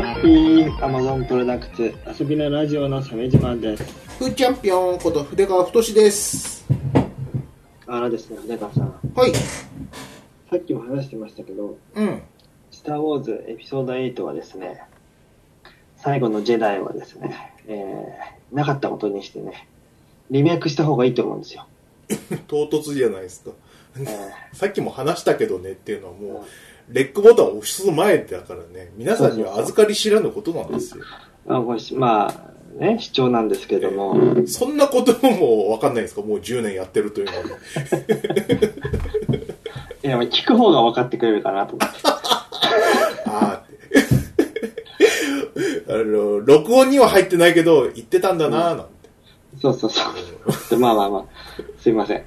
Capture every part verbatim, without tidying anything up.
ヨッピー、アマゾンプロダクツ遊びのラジオの鮫島です。 フーチャンピオンこと筆川太です。 あのですね、筆川さん、 はい。 さっきも話してましたけど、 うん。 スター・ウォーズエピソードエイトはですね、最後のジェダイはですね、えー、なかったことにしてね、リメイクした方がいいと思うんですよ。 唐突じゃないですか。えー、さっきも話したけどねっていうのはもう、うんレックボタンを押す前だからね、皆さんには預かり知らぬことなんですよ。 あこれまあね、主張なんですけども、えー、そんなことも分かんないですか、もうじゅうねんやってるというのは、ね。 いや、聞く方が分かってくれるかなと思って。 ああの、録音には入ってないけど、言ってたんだなぁ、なんて、 うん。そうそうそう。まあまあまあ、すいません。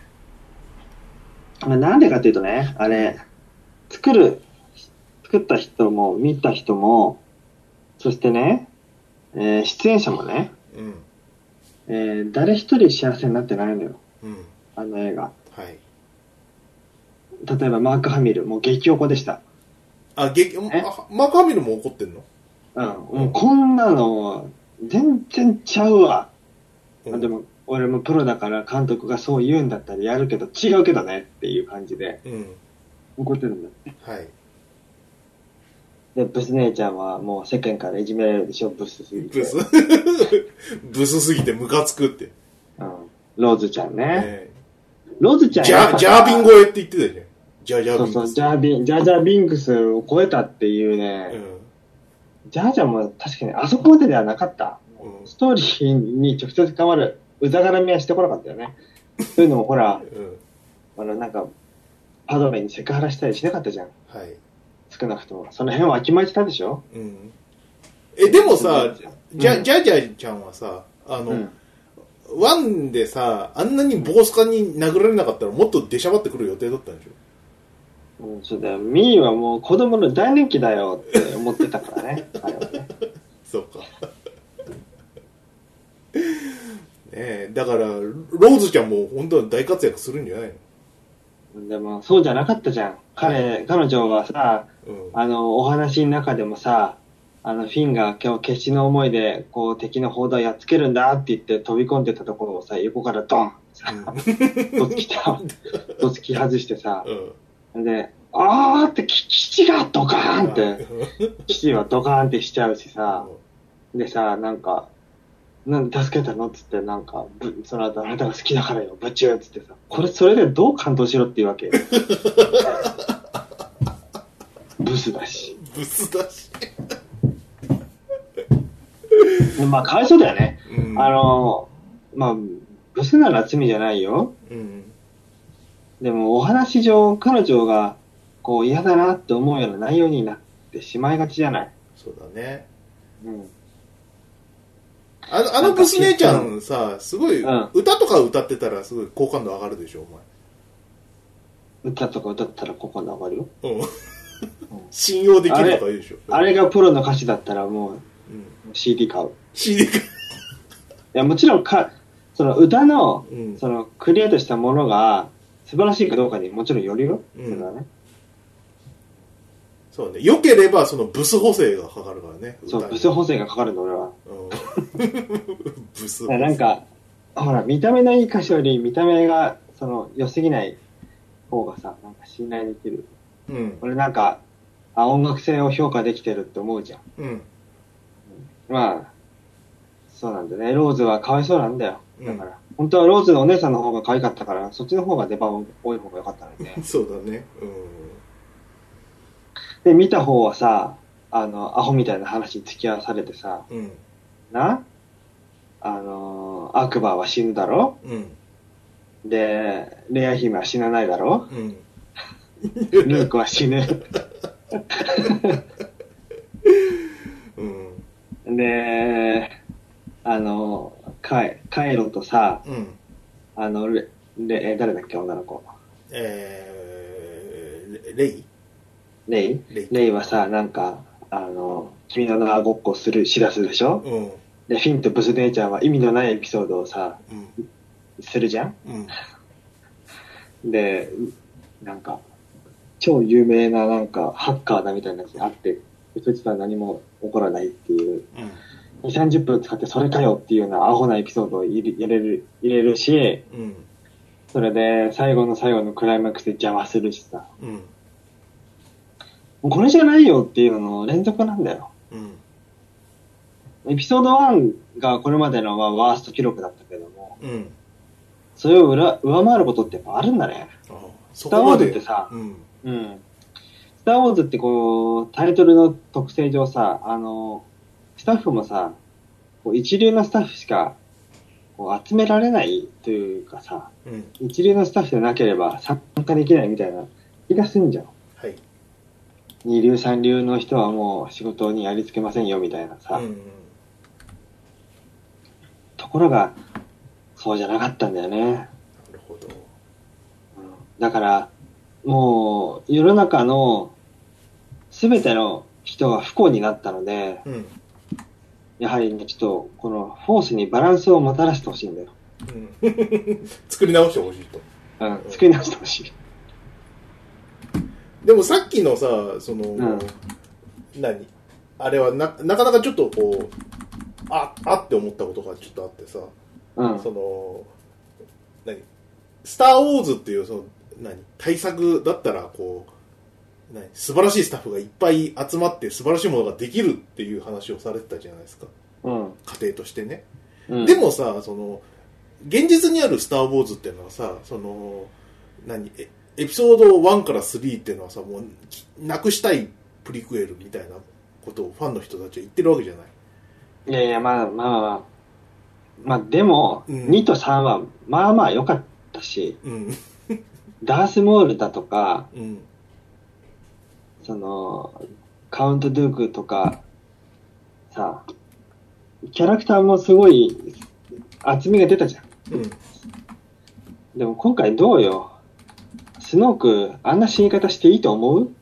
はい。なんでかっていうとね、あれ、作る、作った人も、見た人も、そしてね、えー、出演者もね、うんえー、誰一人幸せになってないのよ。うん、あの映画。はい。例えば、マーク・ハミル、もう激怒でした。 あ、激、マーク・ハミルも怒ってんの？ うん。もうこんなの、全然ちゃうわ。うん、でも、俺もプロだから監督がそう言うんだったらやるけど、違うけどねっていう感じで、うん、怒ってるんだって。はい。で、ブス姉ちゃんはもう世間からいじめられるでしょ、ブスすぎて。 ブスブスすぎてムカつくって。 うん。ローズちゃんね。ねローズちゃんジャジャービン超えって言ってたよね。ジャージャービンクス。 そうそう、ジャービン、ジャージャービンクスを超えたっていうね。うん、ジャージャーも確かにあそこまでではなかった。うん、ストーリーに直接関わるうざがらみはしてこなかったよね。そういうのもほら、うん、あのなんか、パドメにセクハラしたりしなかったじゃん。はい。少なくとも。その辺はわきまえてたでしょ？うん。 え、でもさ、ジャ、ジャジャちゃんはさ、あの、うん、ワンでさ、あんなにボスカに殴られなかったらもっと出しゃばってくる予定だったんでしょ？ うん、そうだよ。ミーはもう子供の大人気だよって思ってたからね。あれはね。 そうか。ねえ、だから、ローズちゃんも本当は大活躍するんじゃないの？ でも、そうじゃなかったじゃん。彼、彼女はさ、うん、あの、お話の中でもさ、あの、フィンが今日決死の思いで、こう、敵の砲台やっつけるんだって言って飛び込んでたところをさ、横からドンってさ、どつきた、どつき外してさ、うん、で、あーって、基地がドカーンって、基地はドカーンってしちゃうしさ、でさ、なんか、なんで助けたのっつってなんかぶその後あなたが好きだからよブチューっつってさこれそれでどう感動しろっていうわけブスだしブスだしまあかわいそうだよね、うん、あのまあブスなら罪じゃないよ、うん、でもお話上彼女がこう嫌だなって思うような内容になってしまいがちじゃない。 そうだね。うんあの、あのブス姉ちゃんさ、すごい、うん、歌とか歌ってたらすごい好感度上がるでしょ、お前。歌とか歌ったら好感度上がるよ。うん。 信用できるとか言うでしょ。 あれ、あれがプロの歌手だったらもう、うん、シーディー 買う。 シーディー 買う。いや、もちろんか、その歌の、うん、そのクリエイトしたものが素晴らしいかどうかにもちろんよるよ。うん、それはね。 そうね。良ければそのブス補正がかかるからね。 そう、ブス補正がかかるんだ俺は。 ブス。 なんか、ほら、見た目のいい歌手より見た目が、その、良すぎない方がさ、なんか信頼できる。うん。俺なんか、あ、音楽性を評価できてるって思うじゃん。うん。うん、まあ、そうなんだね。ローズはかわいそうなんだよ。だから、うん、本当はローズのお姉さんの方が可愛かったから、そっちの方が出番多い方が良かったのにね。 そうだね。うん。 で、見た方はさ、あの、アホみたいな話に付き合わされてさ、うん、なあのー、アクバーは死ぬだろ、うん、で、レア姫は死なないだろ、うん、ルークは死ぬ、うん、で、あの、カイ、カイロとさ、うん、あの、レ、レ、誰だっけ、女の子。 えー、レイレイレイ、レイはさ、なんか、あの、君の名はごっこする、しだすでしょ、うん、で、フィンとブス姉ちゃんは意味のないエピソードをさ、うん、するじゃん、うん、で、なんか、超有名ななんか、ハッカーだみたいなやつに会って、 そしたら何も起こらないっていう、うん、にじゅう、さんじゅっぷん使ってそれかよっていうようなアホなエピソードを入れる、入れるし、うん、それで最後の最後のクライマックスで邪魔するしさ、うん、もうこれじゃないよっていうのの連続なんだよ。うん、エピソードワンがこれまでのワースト記録だったけども、うん、それを裏上回ることってやっぱあるんだね。ああ、スター・ウォーズってさ、うん、うん、スター・ウォーズってこうタイトルの特性上さ、あのスタッフもさ、こう一流のスタッフしかこう集められないというかさ、うん、一流のスタッフでなければ参加できないみたいな気がすんじゃん。はい。二流三流の人はもう仕事にありつけませんよみたいなさ、うんうん、ところがそうじゃなかったんだよね。なるほど。うん、だからもう世の中のすべての人が不幸になったので、うん、やはりね、ちょっとこのフォースにバランスをもたらしてほしいんだよ。 うん、作り直してほしいと。 うん、作り直してほしい。 でもさっきのさ、その、うん、何あれはな、なかなかちょっとこう、あ、あって思ったことがちょっとあってさ、うん、その、何スター・ウォーズっていうその、何対策だったらこう、何素晴らしいスタッフがいっぱい集まって素晴らしいものができるっていう話をされてたじゃないですか。うん、家庭としてね。うん、でもさ、その、現実にあるスター・ウォーズっていうのはさ、その、何エピソードワンからスリーっていうのはさ、もう、なくしたいプリクエルみたいなことをファンの人たちは言ってるわけじゃない。 いやいや、まあまあまあ、まあでも、うん、にとさんはまあまあ良かったし、うん、ダースモールだとか、うん、その、カウントドゥークとか、さ、キャラクターもすごい厚みが出たじゃん。うん、でも今回どうよ。スノーク、あんな死に方していいと思う？うん、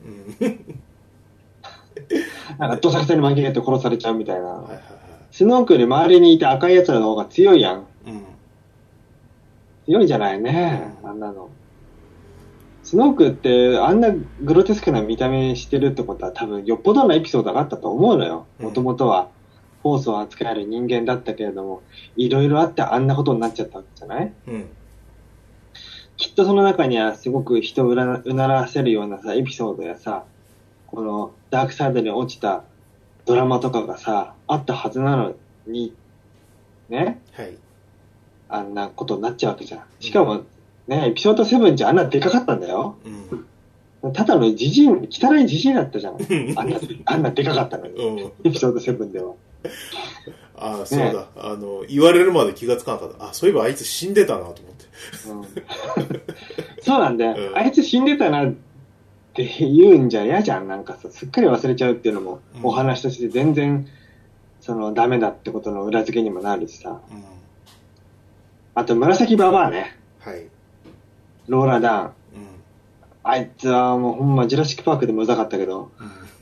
なんか、どさくさに紛れて殺されちゃうみたいな。はいはいはい、スノークより周りにいた赤い奴らの方が強いやん。うん、強いじゃないね、うん、あんなの。スノークってあんなグロテスクな見た目してるってことは多分よっぽどのエピソードがあったと思うのよ。もともとはフォースを扱える人間だったけれども、いろいろあってあんなことになっちゃったわけじゃない？うん、きっとその中にはすごく人をうならせるようなさ、エピソードやさ、このダークサイドに落ちたドラマとかがさ、あったはずなのに、ね、はい、あんなことになっちゃうわけじゃん。しかも、ね、エピソードセブンじゃあんなでかかったんだよ。うん、ただのジジイ、汚いジジイだったじゃん。あんな、あんなでかかったのに。うん、エピソードセブンでは。 ああ、そうだ、ね。あの、言われるまで気がつかなかった。あ、そういえばあいつ死んでたなと思って。 うん、そうなんだよ、うん。あいつ死んでたなって言うんじゃ嫌じゃん。なんかさ、すっかり忘れちゃうっていうのも、お話として全然、その、ダメだってことの裏付けにもなるしさ。うん、あと、紫ババアね。はい。ローラ・ダーン。うん、あいつはもうほんま、ジュラシック・パークでもうざかったけど、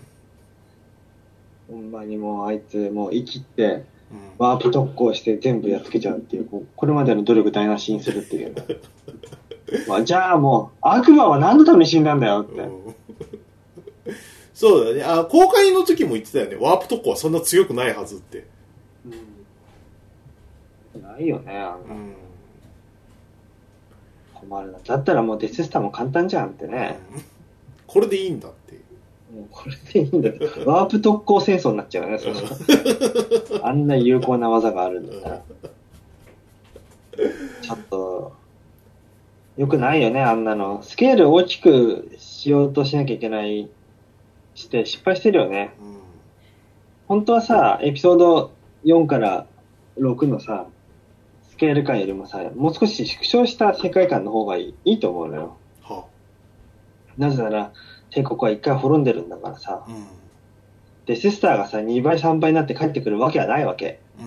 うん、ほんまにもうあいつもう生きて、うん、ワープ特攻して全部やっつけちゃうっていう、ここれまでの努力台無しにするっていう。まあ、じゃあもう、悪魔は何のために死んだんだよって。うん、 そうだね。あ、公開の時も言ってたよね。ワープ特攻はそんな強くないはずって。 うん、ないよね、あの。うん困るな。だったらもうデススターも簡単じゃんってね。 これでいいんだっていう。 もうこれでいいんだって。ワープ特攻戦争になっちゃうよね、そしたら。あんな有効な技があるんだったら。ちょっと、よくないよね、あんなの。スケールを大きくしようとしなきゃいけない、して失敗してるよね。うん、本当はさ、エピソードよんからろくのさ、スケール感よりもさ、もう少し縮小した世界観の方がいい、いいと思うのよ。はあ、なぜなら、帝国は一回滅んでるんだからさ、うん、デススターがさ、にばいさんばいになって帰ってくるわけはないわけ。うん、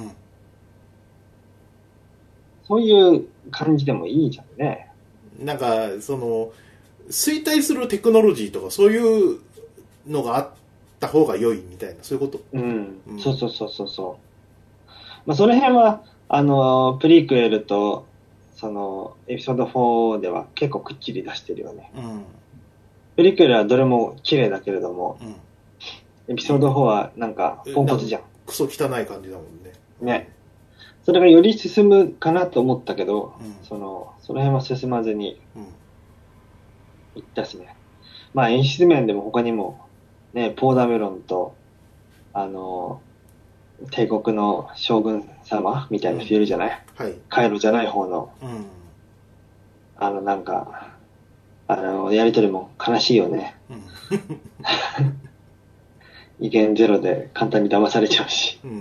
そういう感じでもいいじゃんね。 なんか、その、衰退するテクノロジーとかそういうのがあった方が良いみたいな、そういうこと。 うん。うん、そうそうそうそうそう。まあ、その辺は、あの、プリクエルと、その、エピソードフォーでは結構くっきり出してるよね。うん、プリクエルはどれも綺麗だけれども、うん、 エピソードフォーはなんかポンコツじゃん。 クソ汚い感じだもんね。 ね。それがより進むかなと思ったけど、うん、その、その辺は進まずに、いったしね。まあ演出面でも他にも、ね、ポーダメロンと、あの、帝国の将軍様みたいな人いるじゃない、 うん、はい。 カイロじゃない方の、 うん、 あの、なんか、あの、やりとりも悲しいよね。うん、意見ゼロで簡単に騙されちゃうし。うん、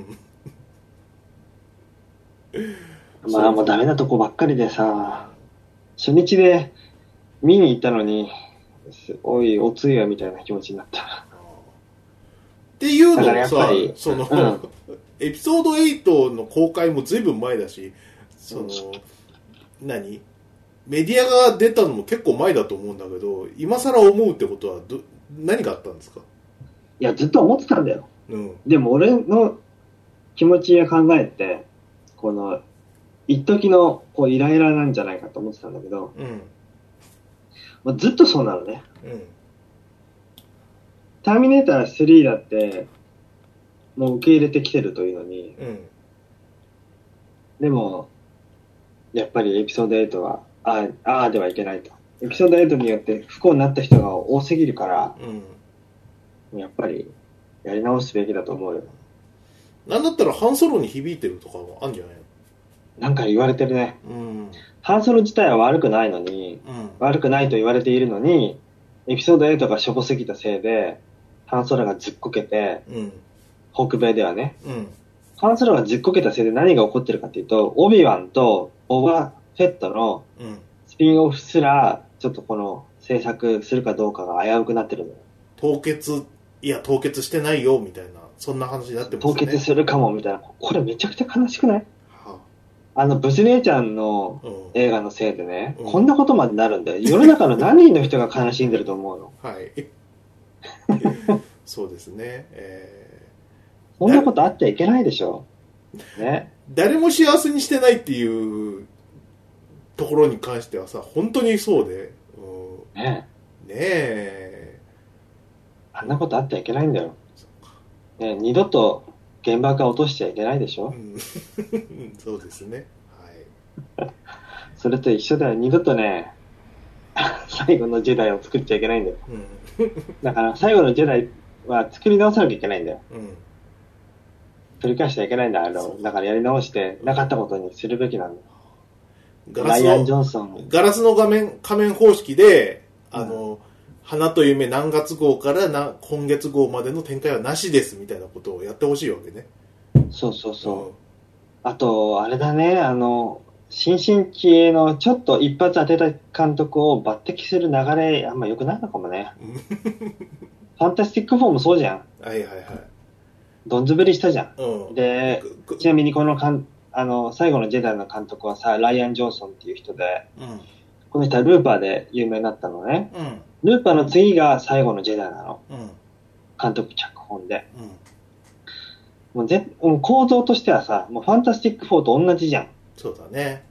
まあもうダメなとこばっかりでさ、初日で見に行ったのに、おい、おつゆやみたいな気持ちになった。 っていうのもさ、その、うん、エピソードエイトの公開もずいぶん前だし、その、何メディアが出たのも結構前だと思うんだけど、今更思うってことはど何があったんですか？ いや、ずっと思ってたんだよ。うん、でも俺の気持ちや考えって、この、一時のこうイライラなんじゃないかと思ってたんだけど、うんまあ、ずっとそうなのね。うん、ターミネータースリーだって、もう受け入れてきてるというのに、うん、でも、やっぱりエピソードエイトは、ああ、ああではいけないと。エピソードエイトによって不幸になった人が多すぎるから、うん、やっぱりやり直すべきだと思うよ。 なんだったらハンソロに響いてるとかもあるんじゃないの？ なんか言われてるね。うん、ハンソロ自体は悪くないのに、うん、悪くないと言われているのに、エピソードエイトがしょぼすぎたせいで、ハンソロがずっこけて、うん、北米ではね、うん、ハンソロがずっこけたせいで何が起こってるかっていうと、オビワンとボバフェットのスピンオフすら、ちょっとこの制作するかどうかが危うくなってるのよ。 凍結、いや凍結してないよみたいな、そんな話になってますね。 凍結するかもみたいな。これめちゃくちゃ悲しくない？あの、ブス姉ちゃんの映画のせいでね、うん、こんなことまでなるんだよ。世の中の何人の人が悲しんでると思うの？ はい。そうですね。えー、こんなことあってはいけないでしょ。ね。 誰も幸せにしてないっていうところに関してはさ、本当にそうで。うん、ねえ。ねえ。 あんなことあってはいけないんだよ。ね、二度と原爆は落としちゃいけないでしょ。うん、 そうですね。 はい。それと一緒だよ。二度とね、最後のジェダイを作っちゃいけないんだよ。うん、だから最後のジェダイは作り直さなきゃいけないんだよ。うん、繰り返しちゃいけないんだ。あのだからやり直してなかったことにするべきなんだ。 ガラスのライアン・ジョンソン。ガラスの画面仮面方式で、あの、うん、花と夢何月号からな今月号までの展開はなしですみたいなことをやってほしいわけね。 そうそうそう。うん、あと、あれだね、あの、新進気鋭のちょっと一発当てた監督を抜擢する流れ、あんま良くないのかもね。ファンタスティックフォーもそうじゃん。 はいはいはい。 どんずべりしたじゃん。うん、で、ちなみにこのかんあの最後のジェダイの監督はさ、ライアン・ジョンソンっていう人で、うん、この人はルーパーで有名になったのね。うん、ルーパーの次が最後のジェダイなの。うん、監督脚本で。うん、もうぜもう構造としてはさ、もうファンタスティックフォーと同じじゃん。 そうだね。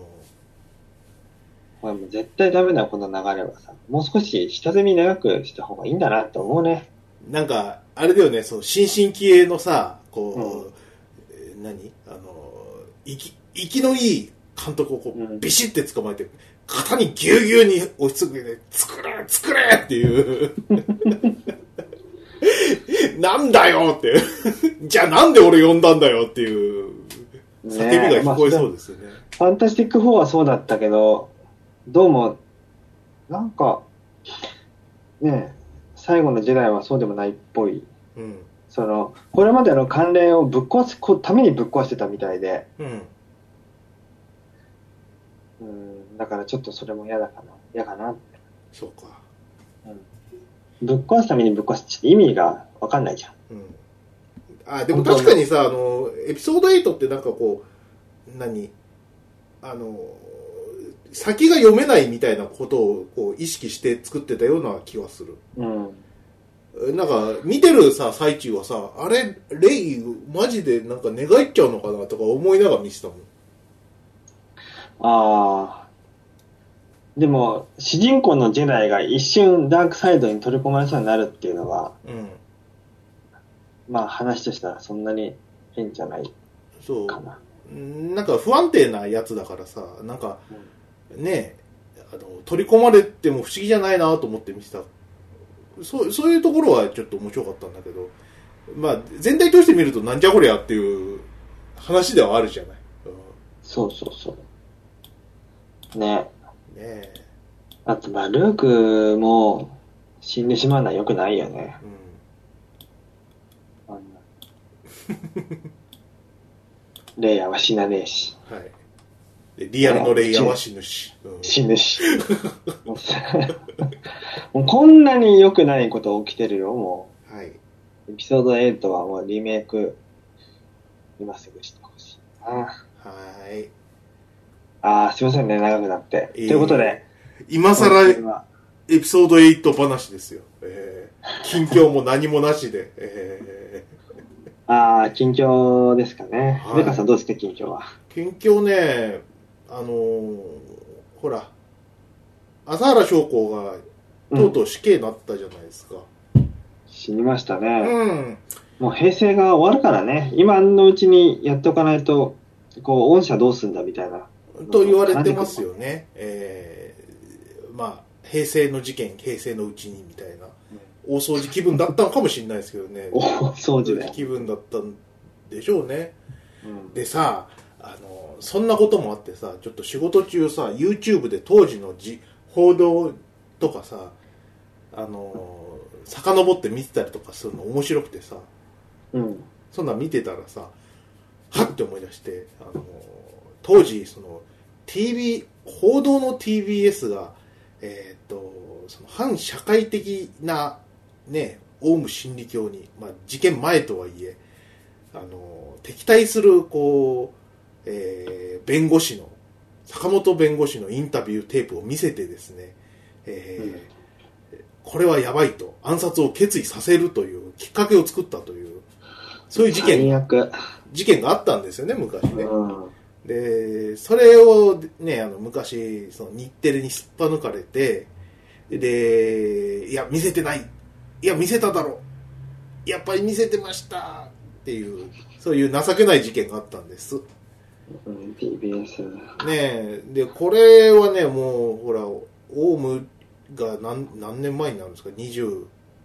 これもう絶対ダメだよ、この流れはさ。もう少し下積み長くした方がいいんだなって思うね。 なんか、あれだよね、その新進気鋭のさ、こう、うん、何あの、生き、生きのいい監督をこう、うん、ビシッて捕まえて、肩にギュウギュウに押しつけて、作れ作れっていう。なんだよって。じゃあなんで俺呼んだんだよっていう叫びが聞こえそうですよね。 まあ、ファンタスティックフォーはそうだったけど、どうも、なんか、ね、最後の時代はそうでもないっぽい。うん、その、これまでの慣例をぶっ壊すためにぶっ壊してたみたいで、うん、うんだからちょっとそれも嫌だかな。嫌かなって。 そうか。 うん、ぶっ壊すためにぶっ壊すって意味がわかんないじゃん。うん、 あ、でも確かにさ、あの、エピソードエイトってなんかこう、何あの、先が読めないみたいなことをこう意識して作ってたような気はする。うん。なんか、見てるさ、最中はさ、あれ、レイ、マジでなんか寝返っちゃうのかなとか思いながら見てたもん。 ああ。でも、主人公のジェダイが一瞬ダークサイドに取り込まれそうになるっていうのは、うん、 まあ話としたらそんなに変じゃないかな。 そうなんか不安定なやつだからさ、なんか、うん、ねあの取り込まれても不思議じゃないなと思って見てた。そうそういうところはちょっと面白かったんだけど、まあ全体として見るとなんじゃこりゃっていう話ではあるじゃない。うん、 そうそうそう。ね。ねえ。 あとまあルークも死んでしまうのは良くないよね。うん。あんなレイヤーは死なねえし。 はい。でリアルのレイヤーは死ぬし。 うん、死ぬし。もうこんなに良くないこと起きてるよ、もう。はい。 エピソードはちはもうリメイク、今すぐしてほしいな。 はい。 ああ、すいませんね、長くなって。えー、ということで。 今更エピソードはち話ですよ。えー、近況も何もなしで。えー、ああ、近況ですかね。メカさんどうですか、近況は。 近況ね、あのー、ほら、朝原将校がとうとう死刑になったじゃないですか。 うん、死にましたね。 うん。 もう平成が終わるからね。今のうちにやっておかないと、こう、御社どうすんだみたいな。 と言われてますよね。えー、まあ、平成の事件、平成のうちにみたいな、大掃除気分だったのかもしれないですけどね。 大掃除で。 気分だったんでしょうね。うん、でさ、あの、そんなこともあってさ、ちょっと仕事中さ、YouTube で当時のじ報道とかさ、あの、遡って見てたりとかするの面白くてさ、 うん、 そんなん見てたらさ、はって思い出して、あの、当時、その、ティービー、報道の ティービーエス が、えっと、その反社会的な、ね、オウム真理教に、まあ、事件前とはいえ、あの、敵対する、こう、えー、弁護士の、坂本弁護士のインタビューテープを見せてですね、えーうん、これはやばいと、暗殺を決意させるというきっかけを作ったという、そういう事件、事件があったんですよね、昔ね。うんで、それをね、あの、昔、その日テレにすっぱ抜かれて、で、いや、見せてない。いや、見せただろ。やっぱり見せてました。っていう、そういう情けない事件があったんです。 うん、ティービーエス。ねえ、で、これはね、もう、ほら、オウムが何、何年前になるんですか ?にじゅう。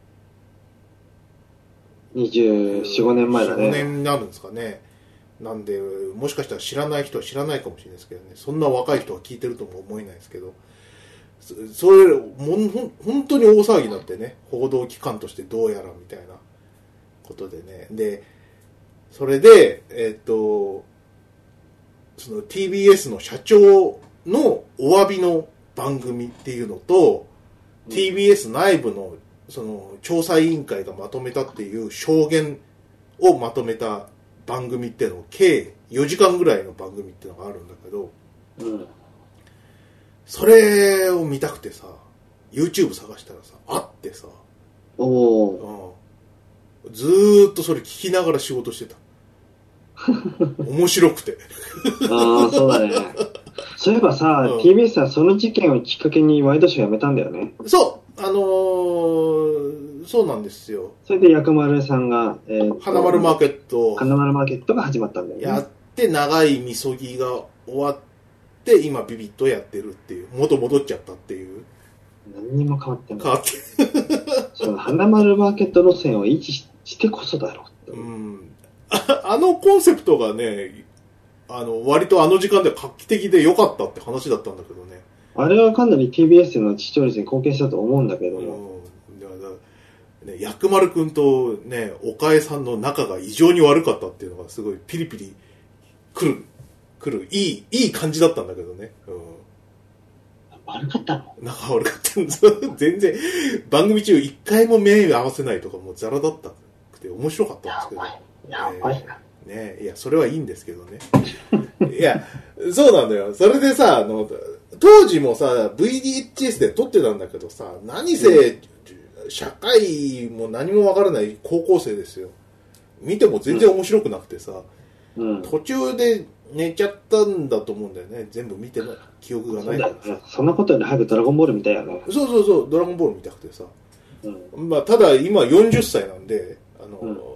にじゅうよん、ごねんまえだね。 よん、ごねんになるんですかね。なんで、もしかしたら知らない人は知らないかもしれないですけどね、そんな若い人は聞いてるとも思えないですけど、そ, それもほ本当に大騒ぎになってね、報道機関としてどうやらみたいなことでね、で、それで、えっと、その ティービーエス の社長のお詫びの番組っていうのと、うん、ティービーエス 内部のその調査委員会がまとめたっていう証言をまとめた番組っていうのを計よじかんぐらいの番組っていうのがあるんだけど、うん、それを見たくてさ YouTube 探したらさあってさ、 お、 うん、ずーっとそれ聞きながら仕事してた面白くてああそうだね。そういえばさ、うん、ティービーエス はその事件をきっかけにワイドショーやめたんだよね。 そうあのー、そうなんですよ。 それで薬丸さんが、えー、 花丸マーケット花丸マーケットが始まったんだよね。 やって長いみそぎが終わって今ビビッとやってるっていう元戻っちゃったっていう。 何にも変わってない。 変わってその花丸マーケット路線を維持 し, してこそだろう。 うん。あ, あのコンセプトがね、あの割とあの時間では画期的で良かったって話だったんだけどね。 あれはかなり ティービーエス の視聴率に貢献したと思うんだけども。 うんね、薬丸くんとね、岡江さんの仲が異常に悪かったっていうのがすごいピリピリくる、くる、いい、いい感じだったんだけどね。うん、 悪かったの？ 仲悪かったんです。全然、番組中一回も目合わせないとかもうザラだったくて面白かったんですけど。 やばいな。 えー、ね、いや、それはいいんですけどね。いや、そうなんだよ。それでさ、あの、当時もさ、ブイディーエイチエス で撮ってたんだけどさ、何せ、うん社会も何もわからない高校生ですよ。見ても全然面白くなくてさ、うん、途中で寝ちゃったんだと思うんだよね。全部見てない記憶がないからさ。 そ, ね、そんなことより早くドラゴンボール見たいよね。 そうそうそう、ドラゴンボール見たくてさ、うん、まあただ今よんじゅっさいなんで、あの、うん、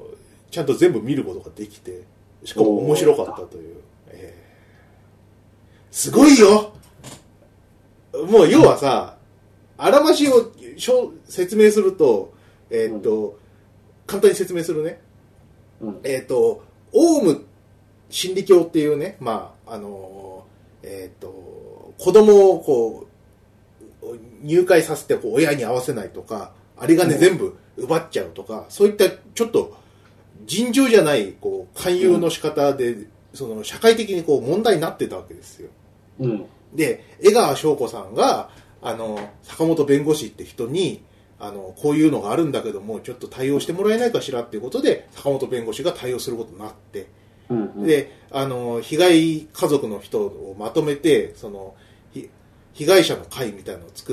ちゃんと全部見ることができて、しかも面白かったという。えー、すごいよ。もう要はさ、あらましを説明すると、えー、っと、うん、簡単に説明するね。うん、えー、っと、オウム真理教っていうね、まあ、あのー、えー、っと、子供をこう、入会させてこう親に合わせないとか、有り金全部奪っちゃうとか、うん、そういったちょっと尋常じゃないこう勧誘の仕方で、うん、その社会的にこう問題になってたわけですよ。うん、で、江川翔子さんが、あの、坂本弁護士って人に、あの、こういうのがあるんだけども、ちょっと対応してもらえないかしらっていうことで、坂本弁護士が対応することになって、うんうん、で、あの、被害家族の人をまとめて、その、被害者の会みたいなのを作って、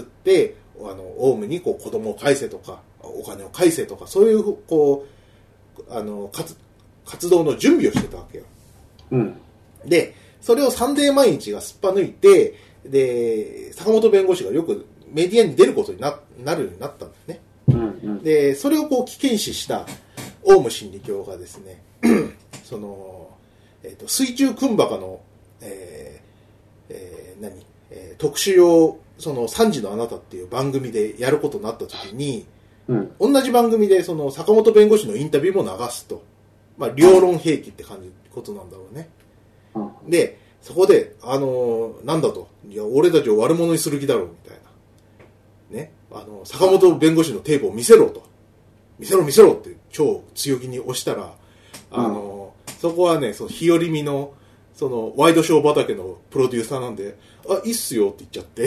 あの、オウムにこう子供を返せとか、お金を返せとか、そういう、こう、あの、活、活動の準備をしてたわけよ。うん。で、それをサンデー毎日がすっぱ抜いて、で、坂本弁護士がよくメディアに出ることに な, なるようになったんですね。うんうん、で、それをこう危険視したオウム真理教がですね、その、えっと、水中クンバカの、えーえー、何、えー、特集を、そのさんじのあなたっていう番組でやることになった時に、うん、同じ番組でその坂本弁護士のインタビューも流すと。まあ、両論兵器って感じ、ことなんだろうね。うん、で、そこで、あのー、なんだと。いや、俺たちを悪者にする気だろう、みたいな。ね。あの、坂本弁護士のテープを見せろと。見せろ見せろって超強気に押したら、あのー、うん、そこはね、その日和見の、その、ワイドショー畑のプロデューサーなんで、あ、いいっすよって言っちゃって。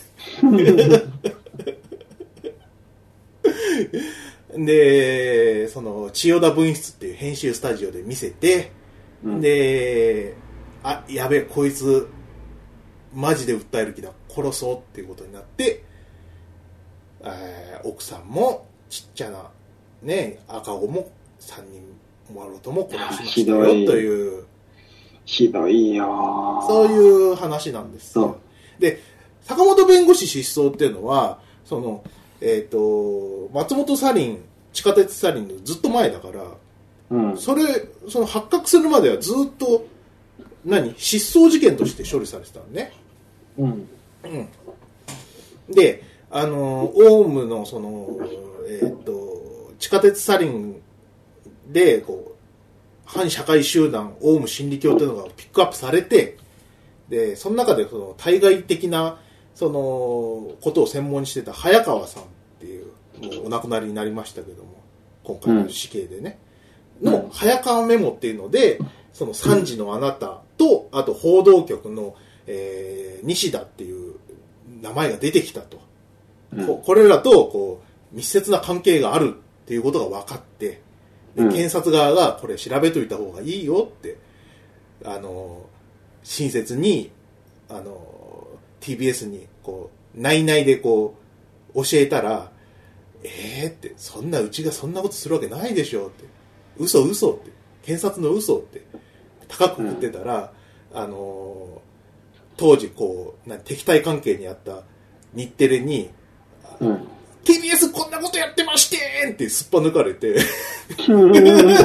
で、その、千代田分室っていう編集スタジオで見せて、うん、で、あ、やべえ、こいつ、マジで訴える気だ、殺そうっていうことになって、えー、奥さんも、ちっちゃな、ね、赤子もさんにんもろとも殺しましたよ、という。 ひどいよ。 そういう話なんですよ。で、坂本弁護士失踪っていうのは、その、えっと、松本サリン、地下鉄サリンのずっと前だから、うん、それ、その発覚するまではずっと、何失踪事件として処理されてたのね。うん。うん。で、あの、オウムのその、えっと、地下鉄サリンで、こう、反社会集団、オウム真理教というのがピックアップされて、で、その中でその対外的な、その、ことを専門にしてた早川さんっていう、もうお亡くなりになりましたけども、今回の死刑でね、うん、の早川メモっていうので、そのさんじのあなたと、あと報道局の、えー、西田っていう名前が出てきたと。うん、こ, これらとこう密接な関係があるっていうことが分かって、で検察側がこれ調べといた方がいいよって、あの、親切に、あの、ティービーエス にこう、内々でこう、教えたら、えーって、そんなうちがそんなことするわけないでしょって、嘘嘘って、検察の嘘って、高く言ってたら、うん、あの、当時こう、敵対関係にあった日テレに、うん、ティービーエス こんなことやってましてーってすっぱ抜かれて、おい、お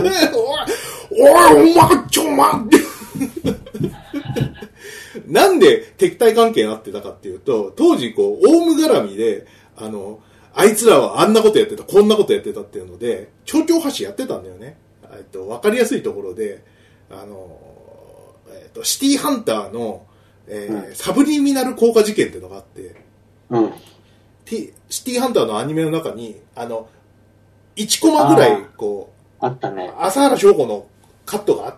い、お前、ちょ、待って。なんで敵対関係になってたかっていうと、当時こう、オウム絡みで、あの、あいつらはあんなことやってた、こんなことやってたっていうので、町長発信やってたんだよね。えっと、わかりやすいところで、あの、えっと、シティハンターの、えーうん、サブリミナル効果事件っていうのがあって、うん、T、シティハンターのアニメの中に、あの、いちコマぐらい、こう、あったね。 朝原翔子のカットがあって、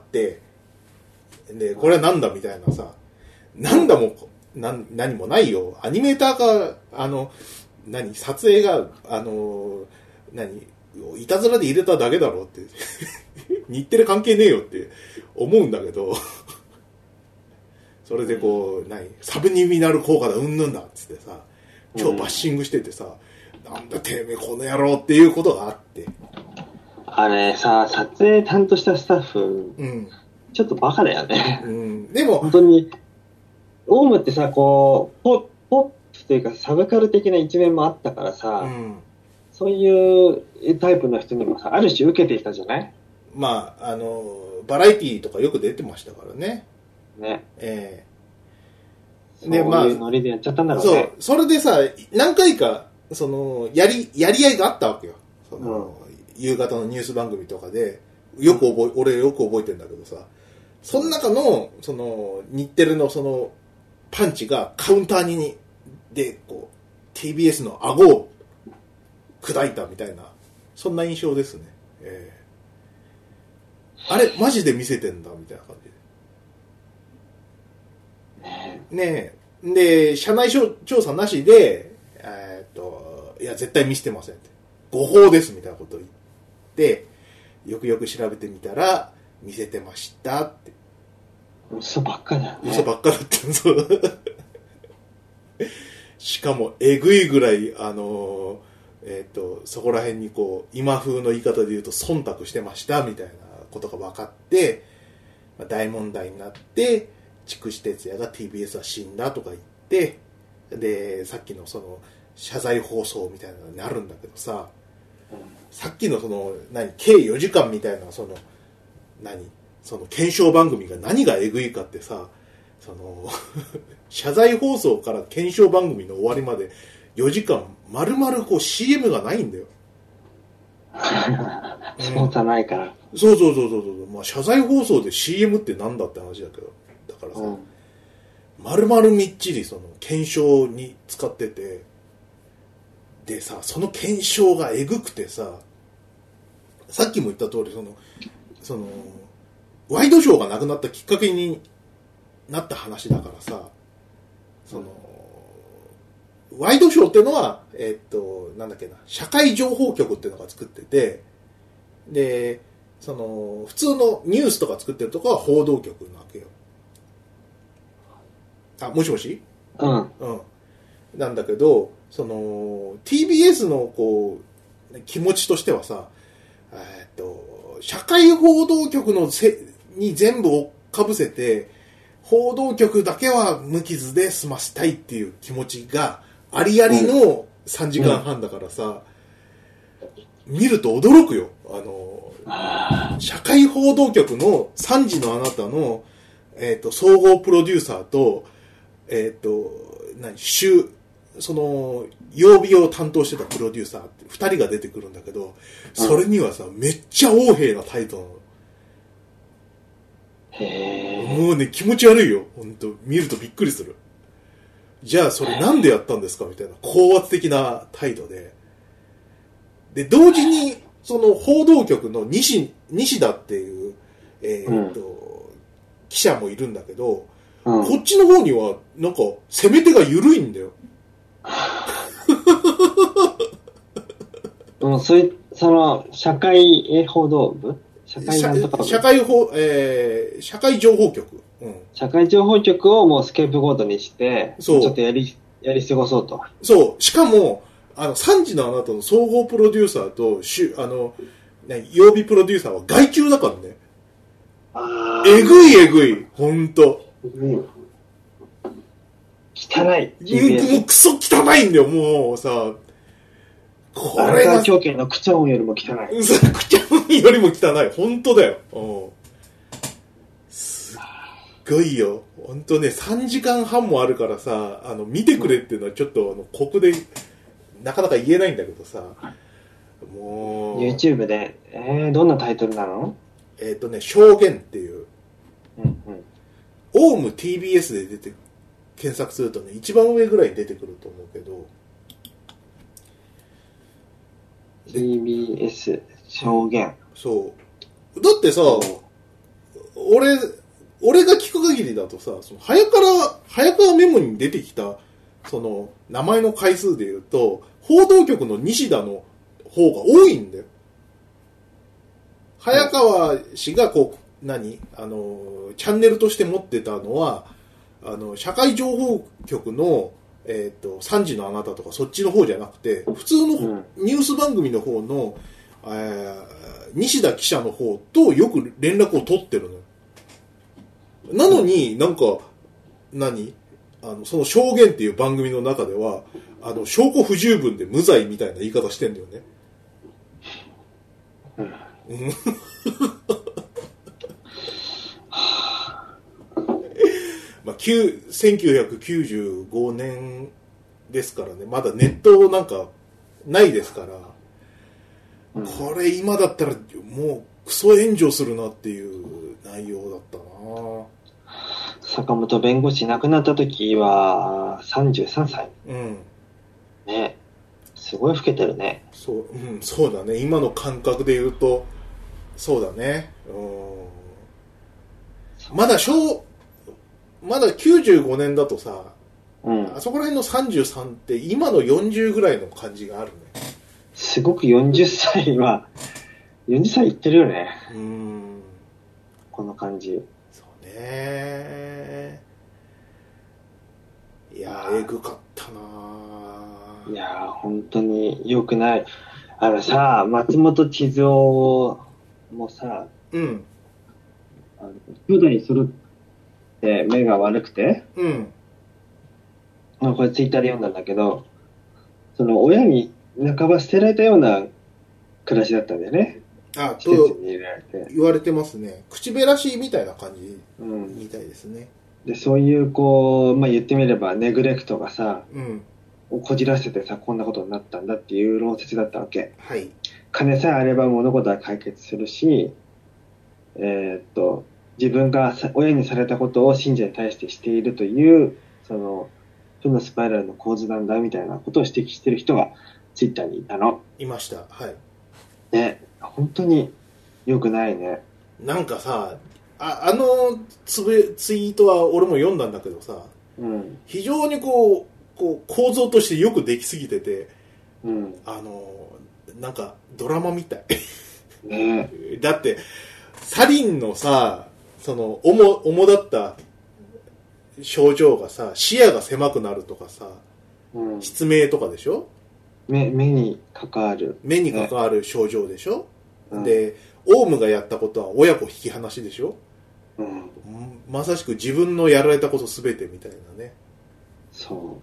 で、これはなんだみたいなさ、なんだも、な、何もないよ。アニメーターか、あの、何、撮影が、あの、何、いたずらで入れただけだろうって、日テレ関係ねえよって思うんだけど、それでこう、何、サブリミナル効果だ、うんぬんだっつってさ、超バッシングしててさ、うん、なんだてめえこの野郎っていうことがあって。 あれさ、撮影担当したスタッフ、うん、ちょっとバカだよね。うん、でも、本当に、オウムってさ、こう、ポポップというかサブカル的な一面もあったからさ、うん、そういうタイプの人にもさ、ある種受けていたじゃない？ まあ、あの、バラエティーとかよく出てましたからね。 ね。 ええー、で、まあ、そういうノリでやっちゃったんだろうね。 そう。それでさ、何回か、その、やり、やり合いがあったわけよ。その、うん、夕方のニュース番組とかで、よく覚え、俺よく覚えてんだけどさ、その中の、その、日テレのその、パンチがカウンターに、で、こう、ティービーエス の顎を砕いたみたいな、そんな印象ですね。えー、あれ、マジで見せてんだ、みたいな感じで。ねえ。で、社内調査なしで、えー、っと、いや、絶対見せてませんって。誤報です、みたいなことを言って、よくよく調べてみたら、見せてましたって。 嘘ばっかだよね。 嘘ばっかだったんそう。しかも、えぐいぐらい、あのー、えっと、そこら辺にこう、今風の言い方で言うと、忖度してました、みたいなことが分かって、まあ、大問題になって、筑紫哲也が ティービーエス は死んだとか言って、で、さっきのその、謝罪放送みたいなのになるんだけどさ、うん、さっきのその、何、計よじかんみたいな、その、何、その検証番組が何がえぐいかってさ、その謝罪放送から検証番組の終わりまでよじかん丸々こう シーエム がないんだよ。 そうじゃないから、 うん、そうそうそうそうそう、まあ、謝罪放送で シーエム ってなんだって話だけど、だからさ、うん、丸々みっちりその検証に使ってて、でさ、その検証がえぐくてさ、さっきも言った通りそのそのワイドショーがなくなったきっかけになった話だからさ、その、ワイドショーっていうのは、えー、っと、なんだっけな、社会情報局っていうのが作ってて、で、その、普通のニュースとか作ってるとこは報道局なわけよ。あ、もしもし？ うん。 うん。なんだけど、その、ティービーエス のこう、気持ちとしてはさ、えー、っと、社会報道局のせに全部をかぶせて、報道局だけは無傷で済ませたいっていう気持ちがありありのさんじかんはんだからさ、うん、見ると驚くよ。あの、社会報道局のさんじのあなたの、えっと、総合プロデューサーと、えっと、何、週、その、曜日を担当してたプロデューサーってふたりが出てくるんだけど、それにはさ、めっちゃ横柄なタイトなの。 へもうね、気持ち悪いよ。本当見るとびっくりする。じゃあ、それなんでやったんですかみたいな、高圧的な態度で。で、同時に、その報道局の西、西田っていう、えー、っと、うん、記者もいるんだけど、うん、こっちの方には、なんか、攻め手が緩いんだよ。 うん、そういう、その、社会報道部社会なんとか社会法、えー、社会情報局、うん。 社会情報局をもうスケープゴートにして、そうちょっとやり、やり過ごそうと。 そう。しかも、あの、さんじのあなたの総合プロデューサーと、しあの、ね、曜日プロデューサーは外注だからね。 あえぐいえぐい。ほんと。 うん、汚い。 もうクソ汚いんだよ、もうさ。 これが狂犬のクチャオンよりも汚い。 そう、クチャオンよりも汚い。本当だよ。うん。すっごいよ。本当ね、さんじかんはんもあるからさ、あの、見てくれっていうのはちょっと、あの、ここで、なかなか言えないんだけどさ、もう。 YouTube で、えー、どんなタイトルなの？ えっとね、証言っていう。 うんうん。 オウム ティービーエス で出て、検索するとね、一番上ぐらいに出てくると思うけど、 ティービーエス 証言。 そう。だってさ、俺、俺が聞く限りだとさ、その早から、早川メモに出てきた、その、名前の回数で言うと、報道局の西田の方が多いんだよ。早川氏がこう、何あの、チャンネルとして持ってたのは、あの、社会情報局の、えっと、さんじのあなたとかそっちの方じゃなくて、普通のニュース番組の方の、えー、西田記者の方とよく連絡を取ってるのよ。なのになんか、何あの、その証言っていう番組の中では、あの、証拠不十分で無罪みたいな言い方してんだよね。うん。 せんきゅうひゃくきゅうじゅうごねんですからね、まだネットなんかないですから、うん、これ今だったらもうクソ炎上するなっていう内容だったな。 坂本弁護士亡くなった時はさんじゅうさんさい。 うん。 ね。すごい老けてるね。 そう、うん、そうだね。今の感覚で言うと、そうだね。うん。まだ小、まだきゅうじゅうごねんだとさ、うん、あそこら辺のさんじゅうさんって今のよんじゅうぐらいの感じがあるね。 すごくよんじゅっさいは、よんじゅっさいいってるよね。 うん。 この感じ。 そうね。いやー、えぐかったな。 いやー、本当に良くない。あのさ、松本千鶴もさ、 うん。 あの兄弟揃って目が悪くて、 うん。 まあ、これツイッターで読んだんだけど、その親に半ば捨てられたような暮らしだったんだよね。 あ、と言われてますね。口減らしみたいな感じみたいですね。 うん、でそういうこう、まあ、言ってみればネグレクトがさ、 うん、 をこじらせてさこんなことになったんだっていう論説だったわけ。 はい。 金さえあれば物事は解決するし、えー、っと自分が親にされたことを信者に対してしているというその負のスパイラルの構図なんだみたいなことを指摘してる人がツイッターにいたの。 いました。はい。 ね、本当に良くないね。 なんかさ、あ, あのつぶツイートは俺も読んだんだけどさ、 うん、 非常にこう、こう構造としてよくできすぎてて、 うん、 あのなんかドラマみたい。 ね、 だってサリンのさ、その主主だった症状がさ、視野が狭くなるとかさ、うん、失明とかでしょ。 目, 目に関わる目に関わる症状でしょ、ね、で、オウムがやったことは親子引き離しでしょ、うん、まさしく自分のやられたことすべてみたいなね。 そう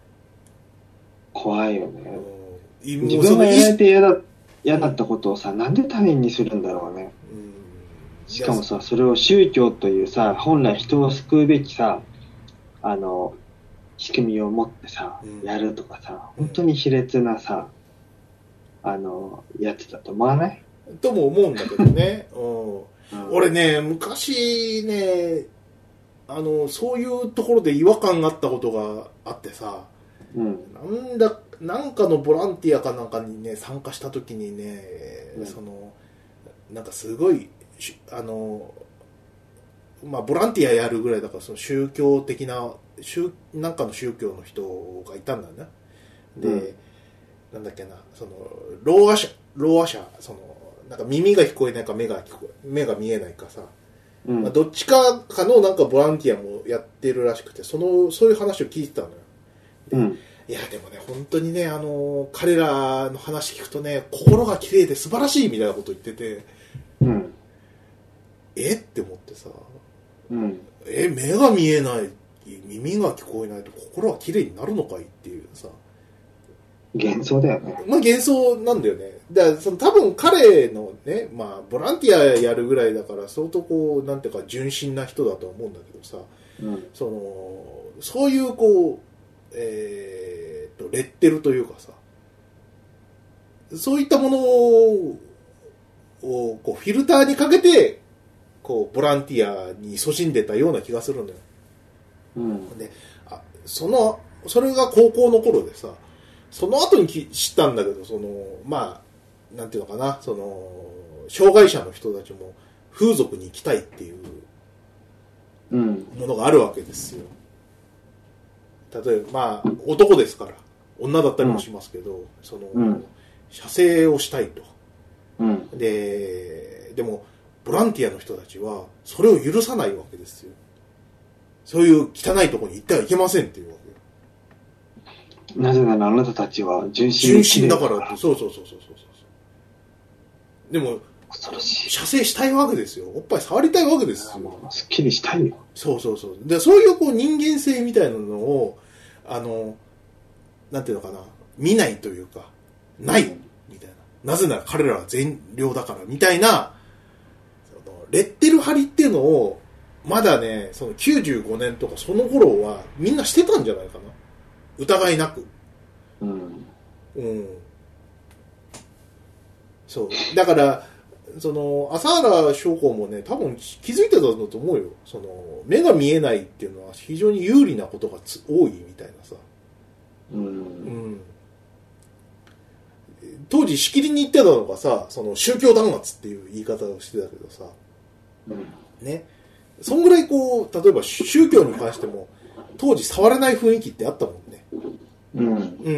怖いよね、 うん、 自分がやられて嫌だ、嫌だったことをさ、なんで他人にするんだろうね、うん、しかもさ、それを宗教というさ、本来人を救うべきさ、あの仕組みを持ってさ、うん、やるとかさ、本当に卑劣なさ、あのやつだと思わない？ とも思うんだけどね、うん、俺ね、昔ね、あのそういうところで違和感があったことがあってさ、うん、なんだなんかのボランティアかなんかにね参加した時にね、うん、そのなんかすごいあのまあボランティアやるぐらいだから、その宗教的な宗なんかの宗教の人がいたんだね。で、うん、なんだっけな、そのろうあ者ろうあ者そのなんか耳が聞こえないか目が聞こえ目が見えないかさ、うん、まあ、どっちかかのなんかボランティアもやってるらしくて、そのそういう話を聞いてたのよ。うん、いやでもね、本当にね、あの彼らの話聞くとね、心が綺麗で素晴らしいみたいなこと言ってて、うん、えって思ってさ、うん、え目が見えない耳が聞こえないと心は綺麗になるのかいっていうさ、 幻想だよね。 まあ幻想なんだよね。だからその多分彼のね、まあボランティアやるぐらいだから相当こうなんていうか純真な人だと思うんだけどさ、うん、そのそういうこう、えー、とレッテルというかさ、そういったものをこうフィルターにかけてこうボランティアに勤しんでたような気がするんだよ。うん、で、あ、そのそれが高校の頃でさ、その後に知ったんだけど、そのまあなんていうのかな、その障害者の人たちも風俗に行きたいっていうものがあるわけですよ。例えばまあ男ですから女だったりもしますけど、うん、その、うん、射精をしたいと、うん、ででもボランティアの人たちはそれを許さないわけですよ。そういう汚いところに行ってはいけませんっていうわけ。 なぜならあなたたちは純真純真だからって。そうそうそうそうそうそう。でも射精したいわけですよ。おっぱい触りたいわけですよ。 もうすっきりしたいよ。 そうそうそう。でそういうこう人間性みたいなのをあのなんていうのかな、見ないというかないみたいな。なぜなら彼らは善良だからみたいな、そのレッテル貼りっていうのをまだね、そのきゅうじゅうごねんとかその頃はみんなしてたんじゃないかな。疑いなく。うん。うん。そう。だから、その、朝原将校もね、多分気づいてたんだと思うよ。その、目が見えないっていうのは非常に有利なことがつ多いみたいなさ。うん。うん。当時しきりに言ってたのがさ、その宗教弾圧っていう言い方をしてたけどさ。うん。ね。そんぐらいこう、例えば宗教に関しても、当時触れない雰囲気ってあったもんね。うん。うん。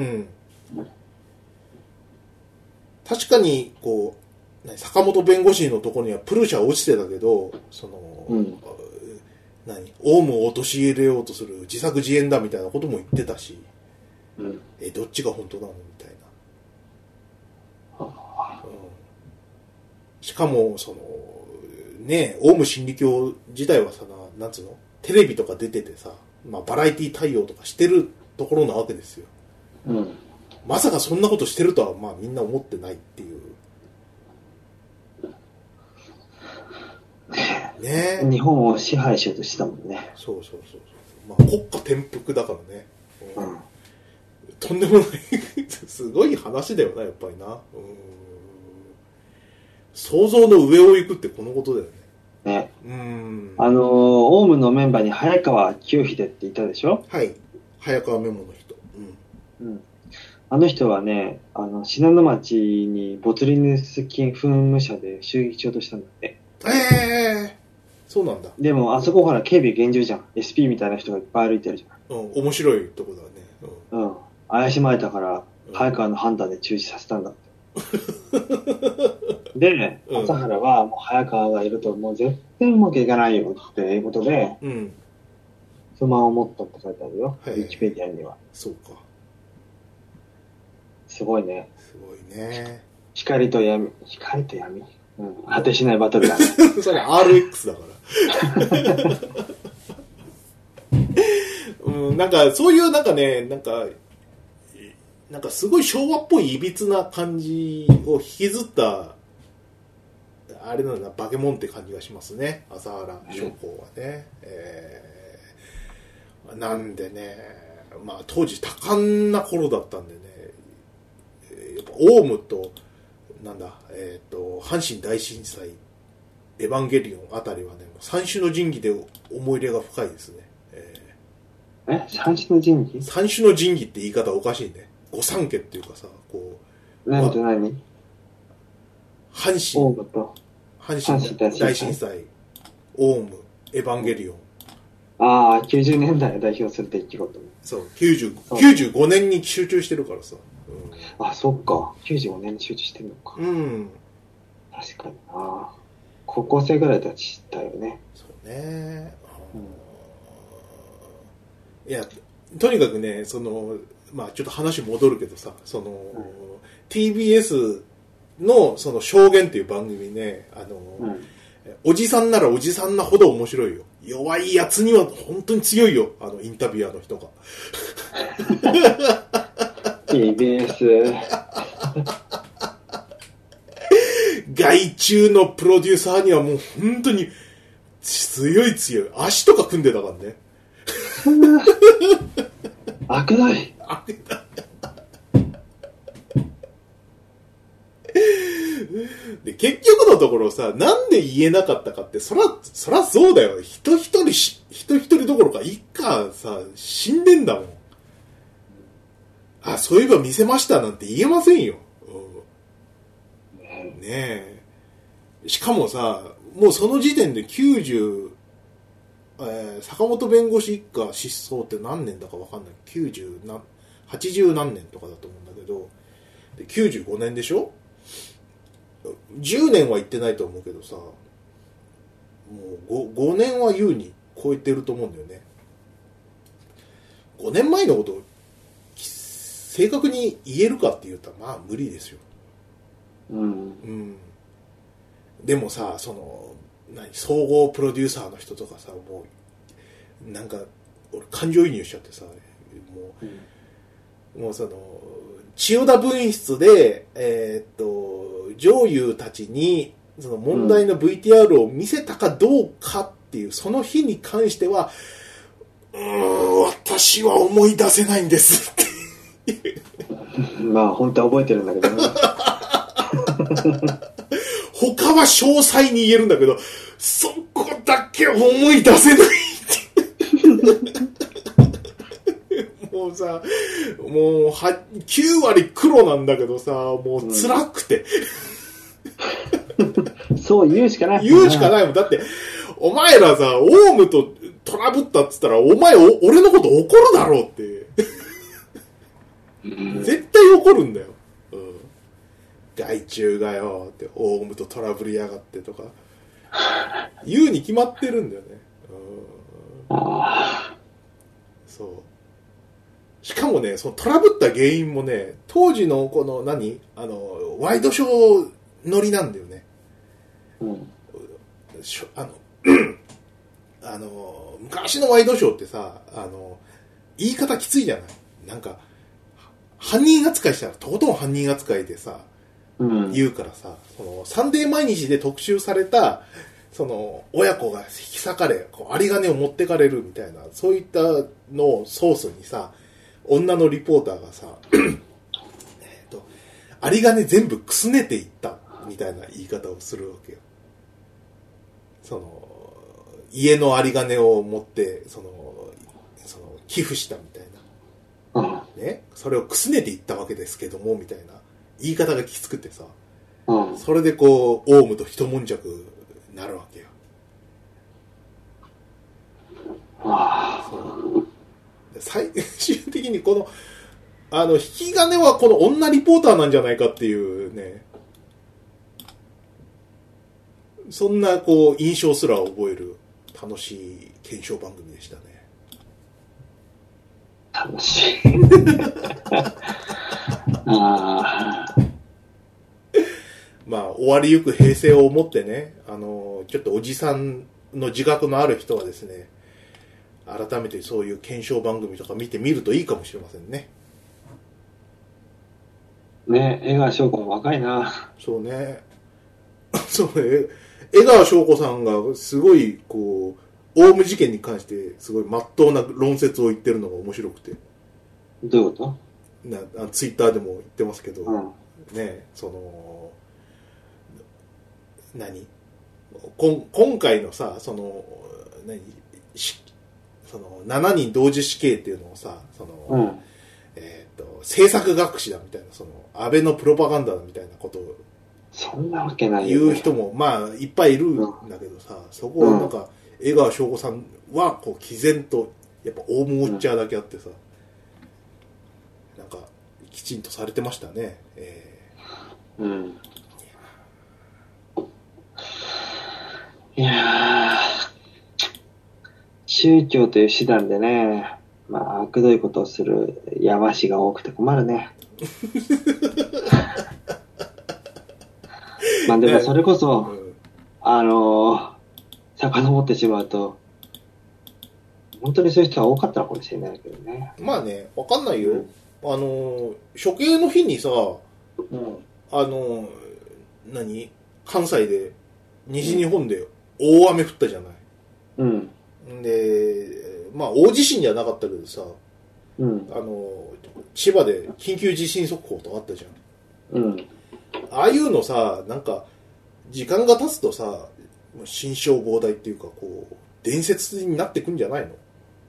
確かに、こう、坂本弁護士のところにはプルシャ落ちてたけど、その、うん、何、オウムを陥れようとする自作自演だみたいなことも言ってたし、うん、え、どっちが本当なのみたいな。うん、しかも、その、ねえ、オウム真理教自体はさ、なんつうの、テレビとか出ててさ、まあ、バラエティ対応とかしてるところなわけですよ。うん、まさかそんなことしてるとは、まあ、みんな思ってないっていう。 ね、日本を支配しようとしたもんね。 そうそうそうそう。まあ、国家転覆だからね。うん、とんでもないすごい話だよな、やっぱりな。うん、想像の上を行くってこのことだよね。ね。 うん。あのー、オウムのメンバーに早川清秀っていたでしょ？ はい。早川メモの人。 うん。うん。あの人はね、あの、信濃町にボツリヌス菌噴霧車で襲撃しようとしたんだって。 ええー。そうなんだ。 でも、あそこから警備厳重じゃん。エスピー みたいな人がいっぱい歩いてるじゃん。うん、面白いとこだね。 うん。うん、怪しまれたから、早川の判断で中止させたんだって。で、うん、朝原はもう早川がいるともう絶対うまくいかないよっていうことで、うん、不満を持ったって書いてあるよ。ウィキペディアには。 そうか。 すごいね。 すごいね。 光と闇。光と闇。うん。果てしないバトルだね。 それ アールエックス だから。うん、なんかそういうなんかね、なんか、なんかすごい昭和っぽいいびつな感じを引きずった、あれなんだ、バケモンって感じがしますね。朝原将校はね。うん、えー、なんでね、まあ当時多感な頃だったんでね、やっぱオウムと、なんだ、えっと、阪神大震災、エヴァンゲリオンあたりはね、三種の神器で思い入れが深いですね。 えー、え三種の神器？ 三種の神器って言い方おかしいね。御三家っていうかさ、こう。何と何？ 阪神。オウムと。阪神大震災、オウム、エヴァンゲリオン。 ああ、きゅうじゅうねんだいを代表する出来事。 そう、きゅうじゅう、きゅうじゅうごねんに集中してるからさ。 うん、あ、そっか。きゅうじゅうごねんに集中してるのか。うん。確かにな。高校生ぐらいたちだよね。 そうね。うん、いや、とにかくね、その、まあちょっと話戻るけどさ、その、うん、ティービーエス のその証言っていう番組ね、あの、うん、おじさんならおじさんなほど面白いよ。弱いやつには本当に強いよ、あのインタビュアーの人が。 ティービーエス外注のプロデューサーにはもう本当に強い強い。足とか組んでたからね。 悪ない悪ないで結局のところさ、なんで言えなかったかって、そらそらそうだよ。人一人し人一人どころか一家さ死んでんだもん。あ、そういえば見せましたなんて言えませんよ。うん、ねえ。しかもさ、もうその時点できゅうじゅう、えー、坂本弁護士一家失踪って何年だか分かんない。きゅうじゅうな、はちじゅう何年とかだと思うんだけど、できゅうじゅうごねんでしょ？じゅうねんは行ってないと思うけどさ、もう 5, 5年は優に超えてると思うんだよね。ごねんまえのことを正確に言えるかって言ったらまあ無理ですよ。うん。うん。でもさ、その何総合プロデューサーの人とかさ、もうなんか俺感情移入しちゃってさ、もう、うん、もうその千代田分室でえー、っと女優たちにその問題の ブイティーアール を見せたかどうかっっていうその日に関しては、うーん、私は思い出せないんですってまあ本当は覚えてるんだけどね他は詳細に言えるんだけど、そこだけ思い出せないってもうさ、もうはきゅうわり黒なんだけどさ、もう辛くて、 うん、そう言うしかない言うしかないもん。だってお前らさ、オウムとトラブったっつったら、お前お俺のこと怒るだろうって絶対怒るんだよ、うん、害虫がよってオウムとトラブりやがってとか言うに決まってるんだよね、うん、あそうしかもね、そのトラブった原因もね、当時のこの何あのワイドショー乗りなんだよね、うん、あのあの昔のワイドショーってさ、あの言い方きついじゃない、なんか犯人扱いしたらとことん犯人扱いでさ、うん、言うからさ、そのサンデー毎日で特集されたその親子が引き裂かれ、こう有り金を持ってかれるみたいな、そういったのをソースにさ、女のリポーターがさえっと有り金全部くすねていったみたいな言い方をするわけよ。その家の有り金を持ってそのその寄付したみたいな、うん、ね、それをくすねていったわけですけどもみたいな言い方がきつくてさ、うん、それでこうオウムと一悶着になるわけよ。そう最終的にこのあの引き金はこの女リポーターなんじゃないかっていうね、そんなこう印象すら覚える楽しい検証番組でしたね。 楽しいあまあ終わりゆく平成を思ってね、あのちょっとおじさんの自覚のある人はですね、改めてそういう検証番組とか見てみるといいかもしれませんね。 ね、江川翔子も若いな。 そうねそうね、江川翔子さんがすごいこうオウム事件に関してすごい真っ当な論説を言ってるのが面白くて。 どういうこと？ なあツイッターでも言ってますけど、うん、ね、その何こ今回のさ、その何しそのしちにん同時死刑っていうのをさ、その、うん、えっ、ー、と政策学士だみたいな、その安倍のプロパガンダだみたいなことをそんなわけないよ、ね、言う人もまあいっぱいいるんだけどさ、うん、そこをなんか、うん、江川翔子さんはこう毅然とやっぱオウムウォッチャーだけあってさ、うん、なんかきちんとされてましたね。えー、うん。 いや宗教という手段でね、まあ悪どいことをするやましが多くて困るね。まあでもそれこそ、うん、あの遡ってしまうと本当にそういう人は多かったのかもしれないけどね。 まあね、わかんないよ、うん、あの処刑の日にさ、うん、あの何関西で西日本で大雨降ったじゃない。うん。で、まあ大地震じゃなかったけどさ、うん、あの千葉で緊急地震速報とかあったじゃん。うん。ああいうのさ、なんか時間が経つとさ、心象膨大っていうかこう伝説になってくんじゃないの？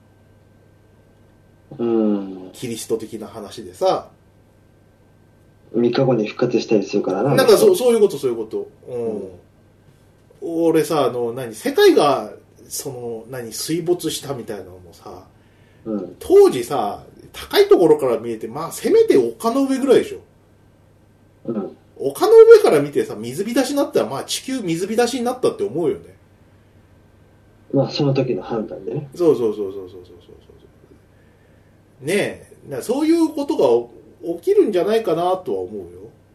うん。キリスト的な話でさ、 みっかごに復活したりするからな。 なんかそうそういうことそういうこと。うん。うん俺さ、あの、何、世界が、その、何、水没したみたいなのもさ、うん、当時さ、高いところから見えて、まあ、せめて丘の上ぐらいでしょ。うん、丘の上から見てさ、水浸しになったら、まあ、地球水浸しになったって思うよね。 まあ、その時の判断でね。 そうそうそうそうそうそうそう。ねえ、そういうことが起きるんじゃないかなとは思うよ。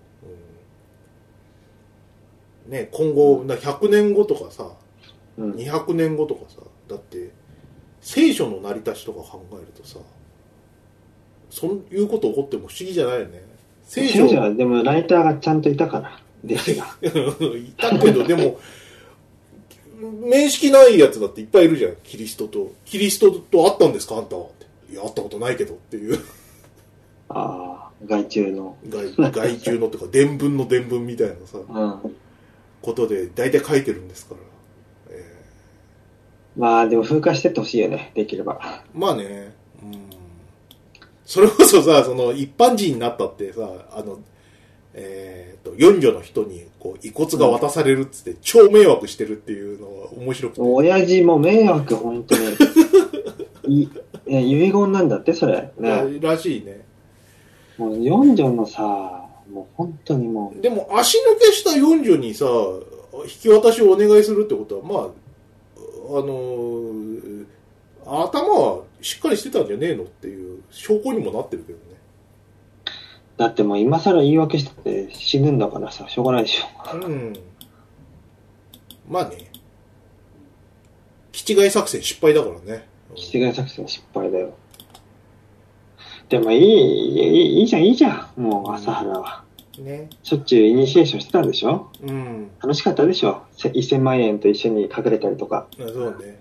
ね、今後ひゃくねんごとかさ、うん、にひゃくねんごとかさ、だって聖書の成り立ちとか考えるとさ、そういうこと起こっても不思議じゃないよね。 聖書はでもライターがちゃんといたから弟子がいたけどでも面識ないやつだっていっぱいいるじゃん。キリストと。キリストと会ったんですかあんたはって。いや、会ったことないけどっていう。 ああ、外中の。 外、外中のってか、伝聞の伝聞みたいなさ、うん、ことで大体書いてるんですから。えー、まあ、でも風化してってほしいよね、できれば。 まあね。うん。それこそさ、その、一般人になったってさ、あの、えー、と四女の人にこう遺骨が渡されるっつって、うん、超迷惑してるっていうのが面白くて、 親父も迷惑本当にい遺言なんだってそれ、 ね、らしいね。 もう四女のさ、もう本当にもうでも足抜けした四女にさ引き渡しをお願いするってことは、まああのー、頭はしっかりしてたんじゃねえのっていう証拠にもなってるけどね。 だってもう今更言い訳したって死ぬんだからさ、しょうがないでしょ。うん。 まあね。気違い作戦失敗だからね。 気違い作戦失敗だよ。でもいい、いい、いいじゃん、いいじゃん。もう朝原は。ね。しょっちゅうイニシエーションしてたんでしょ。うん。楽しかったでしょ。いっせんまんえんと一緒に隠れたりとか。 そうね。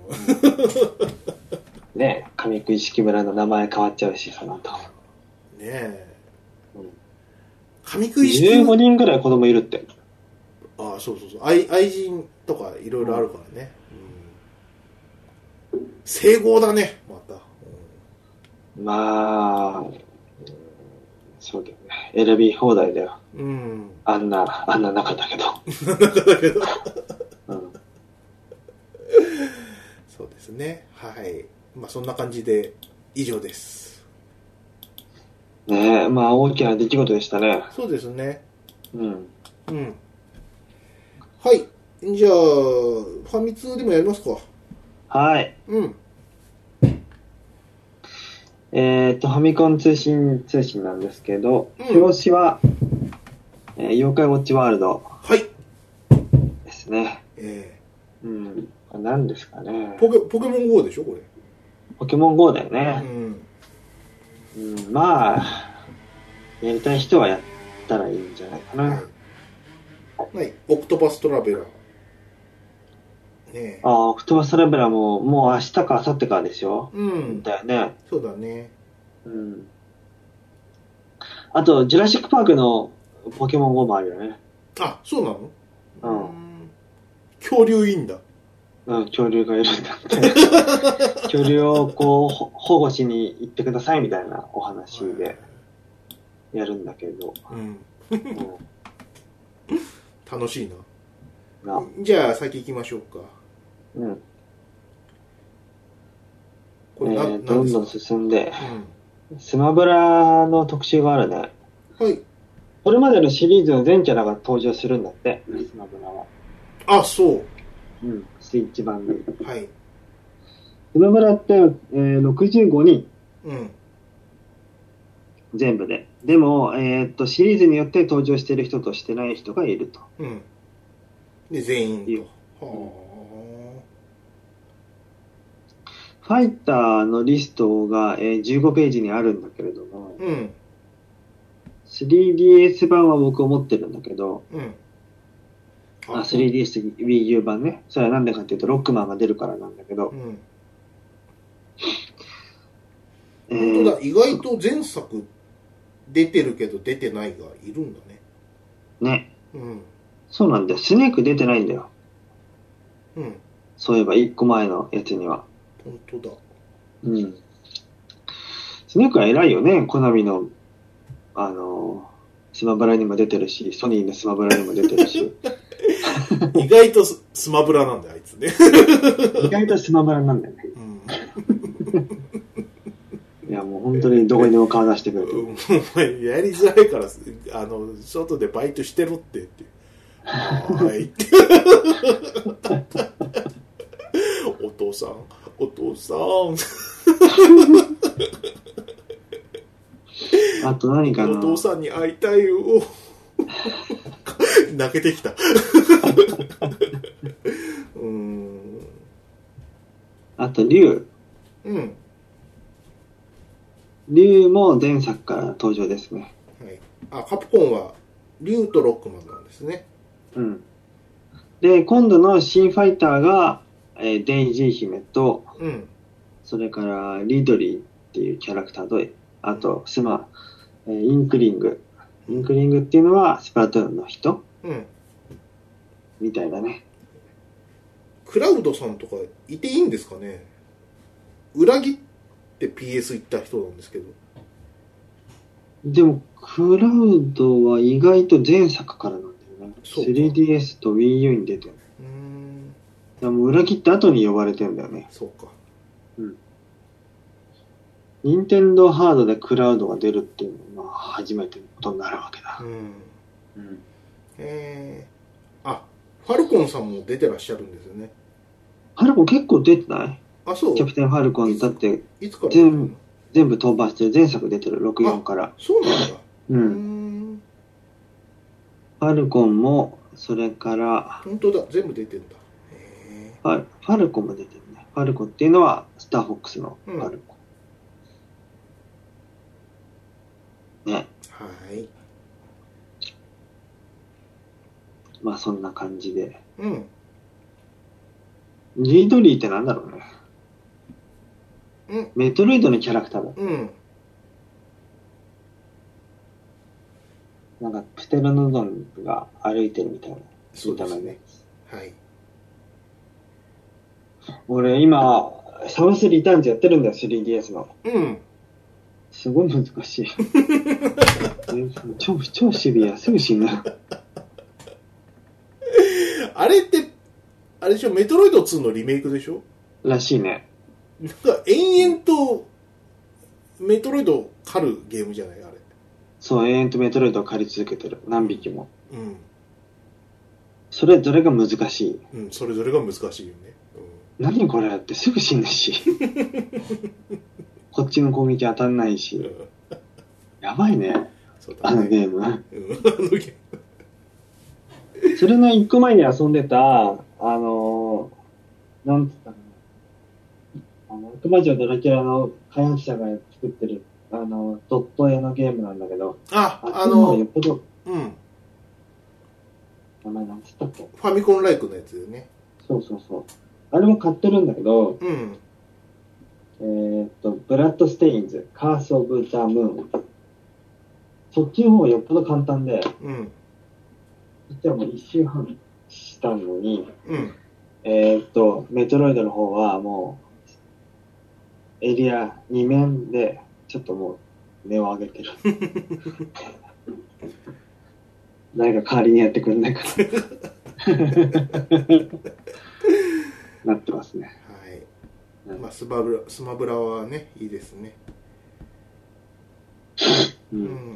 うん、ねえ、上久井式村の名前変わっちゃうし、その後。ねえ。 上久井式じゅうごにんぐらい子供いるって。 ああ、そうそうそう。愛、愛人とかいろいろあるからね。うん、整合だね、また。 うん、まあ、そうだよね。選び放題だよ。うん。あんな、あんな中だけど。中だけど。 うん。そうですね。はい。まあそんな感じで以上です。 ねえ、まあ大きな出来事でしたね。 そうですね。うん。うん。はい。じゃあ、ファミ通でもやりますか。 はい。うん。えっと、ファミコン通信通信なんですけど、うん、表紙は、えー、妖怪ウォッチワールド。はい。ですね。ええー。うん。これ何ですかね。 ポケ、ポケモン ゴー でしょこれ。 ポケモン ゴー だよね。うん。うん、まあ、やりたい人はやったらいいんじゃないかな。はい。 はい、オクトパストラベラー。ねえ。ああ、オクトパストラベラーも、もう明日か明後日かでしょ。うん。だよね。 そうだね。 うん。あと、ジュラシックパークのポケモン ゴー もあるよね。 あ、そうなの？うん。恐竜いいんだ。 うん、恐竜がいるんだって。恐竜をこう、保護しに行ってくださいみたいなお話でやるんだけど。うん。うん、 楽しいな。なじゃあ先行きましょうか。うん。 これな、えー、どんどん進んで、うん、スマブラの特集があるね。はい。これまでのシリーズの全キャラが登場するんだって、スマブラは。 あ、そう。 うん、スイッチ版で。はい。スマブラって、えー、ろくじゅうごにん。うん。全部で。でも、えー、っと、シリーズによって登場している人としてない人がいると。 うん。で、全員と。はあ。ファイターのリストが、えー、じゅうごページにあるんだけれども、うん。スリーディーエス 版は僕思ってるんだけど、うん。あ、スリーディーエス Wii U 版ね。それはなんでかっていうと、ロックマンが出るからなんだけど。うん。 えー、本当だ、意外と前作出てるけど出てないがいるんだね。 ね。うん。そうなんだよ。スネーク出てないんだよ。うん。そういえばいっこまえのやつには。 本当だ。 うん。スネークは偉いよね。コナミの、あの、スマブラにも出てるし、ソニーのスマブラにも出てるし。 意外とススマブラなんだよ、あいつね。 意外とスマブラなんだよね。うん、いや、もう本当にどこにでも顔出してくれて。お前、やりづらいから、あの、外でバイトしてろってって。はい。お父さん、お父さん。 あと何かな。 お父さんに会いたいよ。泣けてきた。うーん。 あと、竜。うん。竜も前作から登場ですね。 はい。あ、カプコンは竜とロックマンなんですね。 うん。 で、今度の新ファイターが、えー、デイジー姫と、 うん、 それからリドリーっていうキャラクターと、あと、スマ、えー、インクリング。インクリングっていうのはスプラトゥーンの人、 うん、 みたいだね。 クラウドさんとかいていいんですかね。裏切って ピーエス 行った人なんですけど。 でも、クラウドは意外と前作からなんだよね。スリーディーエス と WiiU に出てる。 うーん。 でも裏切った後に呼ばれてるんだよね。 そうか。 うん。任天堂ハードでクラウドが出るっていうのは、まあ、初めてのことになるわけだ。 うん。 うん。 えー、あ、ファルコンさんも出てらっしゃるんですよね。 ファルコン結構出てない？ あ、そう。 キャプテンファルコンだって、 いつから全部、全部飛ばしてる。前作出てる、ろくじゅうよんから。 そうなんだ。 うん。んファルコンも、それから、 本当だ、全部出てんだ。へファ、ファルコンも出てるね。ファルコンっていうのは、スターフォックスのファルコン。うん、ね。 はい。 まあ、そんな感じで。 うん。 リードリーってなんだろうね。 うん。 メトロイドのキャラクターだ。 うん。 なんか、プテロノドンが歩いてるみたいな。 そうですね。はい。 俺、今、サムスリターンズやってるんだよ、スリーディーエス の。 うん。 すごい難しい。超、超シビア、すぐ死ぬ。 あれって、あれでしょ、メトロイドツーのリメイクでしょ？ らしいね。 なんか、延々と、メトロイドを狩るゲームじゃない？あれ。 そう、永遠とメトロイドを狩り続けてる。何匹も。 うん。 それぞれが難しい。 うん、それぞれが難しいよね。 うん、何これってすぐ死ぬし。こっちの攻撃当たんないし。やばいね。そうだね、あのゲーム。うん、あのゲーム。それの一個前に遊んでた、あのー、なんつったかな。あの、悪魔女ドラキュラの開発者が作ってる、あの、ドット絵のゲームなんだけど。 あ、あ, あの、 よっぽど、 うん。 名前なんつったっけ？ ファミコンライクのやつよね。 そうそうそう。あれも買ってるんだけど、 うん。 えーっと、ブラッドステインズ、カースオブザムーン。そっちの方がよっぽど簡単で、 うん。 実はもう一周半したのに、 うん。 えーっと、メトロイドの方はもう、エリアに面で、ちょっともう、目を上げてる。誰か代わりにやってくれないかな。なってますね。 はい。まあ、スマブラ、スマブラはね、いいですね。 うん、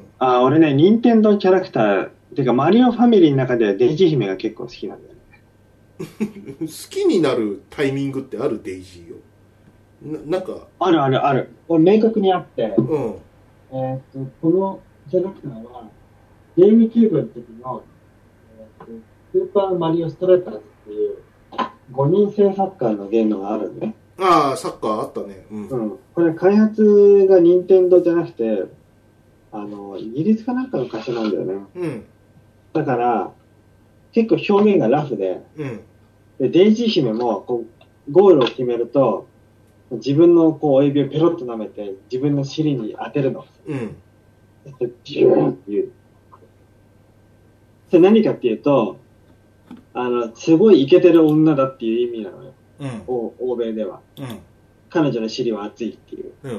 あ、俺ね、任天堂キャラクター、てかマリオファミリーの中ではデイジー姫が結構好きなんだよね。好きになるタイミングってある？デイジーを。な、なんか。 あるあるある。俺明確にあって、 うん。 えー、っと、このキャラクターは、ゲームキューブの時の、えー、っと、スーパーマリオストライターズっていう、ごにん制サッカーのゲームがあるんね。 ああ、サッカーあったね。 うん。うん。これ開発が任天堂じゃなくて、あの、イギリスかなんかの会社なんだよね。 うん。 だから、結構表現がラフで、 うん。 で、デイジー姫も、こう、ゴールを決めると、自分のこう、親指をペロッと舐めて、自分の尻に当てるの。 うん。 ジューっていう。それ何かっていうと、あの、すごいイケてる女だっていう意味なのよ。うん。欧米では。うん。彼女の尻は熱いっていう。うん。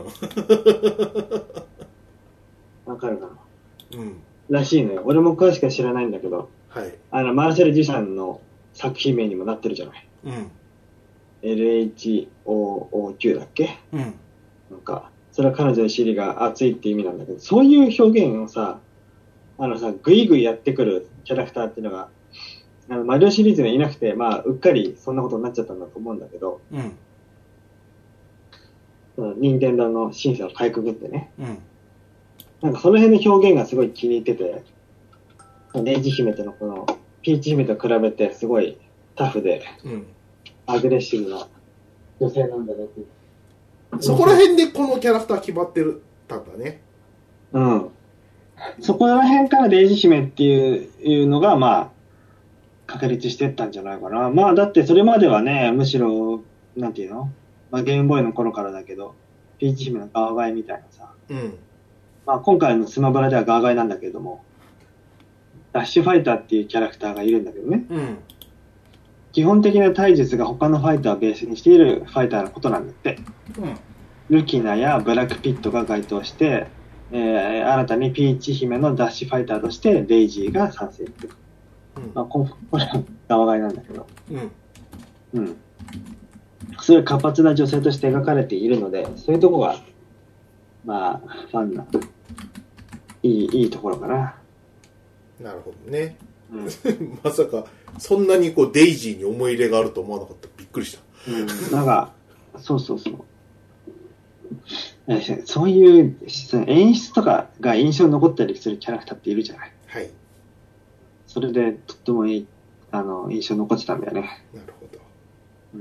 わかるかな？うん。らしいのよ。俺も詳しくは知らないんだけど。はい。あの、マーシャル・ジュさんの作品名にもなってるじゃない。うん。エルエイチオーオーキュー だっけ？うん。なんか、それは彼女の尻が熱いって意味なんだけど、そういう表現をさ、あのさ、ぐいぐいやってくるキャラクターっていうのが、あのマリオシリーズにいなくて、まあ、うっかりそんなことになっちゃったんだと思うんだけど、うん。その任天堂の審査をかいくぐってね。うん。なんかその辺の表現がすごい気に入ってて、デイジー姫とのこの、ピーチ姫と比べてすごいタフで、うん、アグレッシブな女性なんだねって。 そこら辺でこのキャラクター決まってるたんだね。 うん。そこら辺からデイジー姫っていういうのが、まあ、 確立してったんじゃないかな。まあだってそれまではね、むしろ、なんていうの、まあゲームボーイの頃からだけど、ピーチ姫のガーガイみたいなさ。 うん。 まあ今回のスマブラではガーガイなんだけども、ダッシュファイターっていうキャラクターがいるんだけどね。 うん。 基本的な体術が他のファイターをベースにしているファイターのことなんだって。 うん。 ルキナやブラックピットが該当して、えー、新たにピーチ姫のダッシュファイターとしてデイジーが参戦する。うん、まあ、これはガワガイなんだけど。うん。うん。すごい活発な女性として描かれているので、そういうとこが、まあ、ファンな、いい、いいところかな。 なるほどね。うん、まさか、そんなにこう、デイジーに思い入れがあると思わなかった。びっくりした。 うん。なんか、そうそうそう。そういう演出とかが印象に残ったりするキャラクターっているじゃない。 はい。 それでとってもいいあの印象に残ってたんだよね。 なるほど。うん。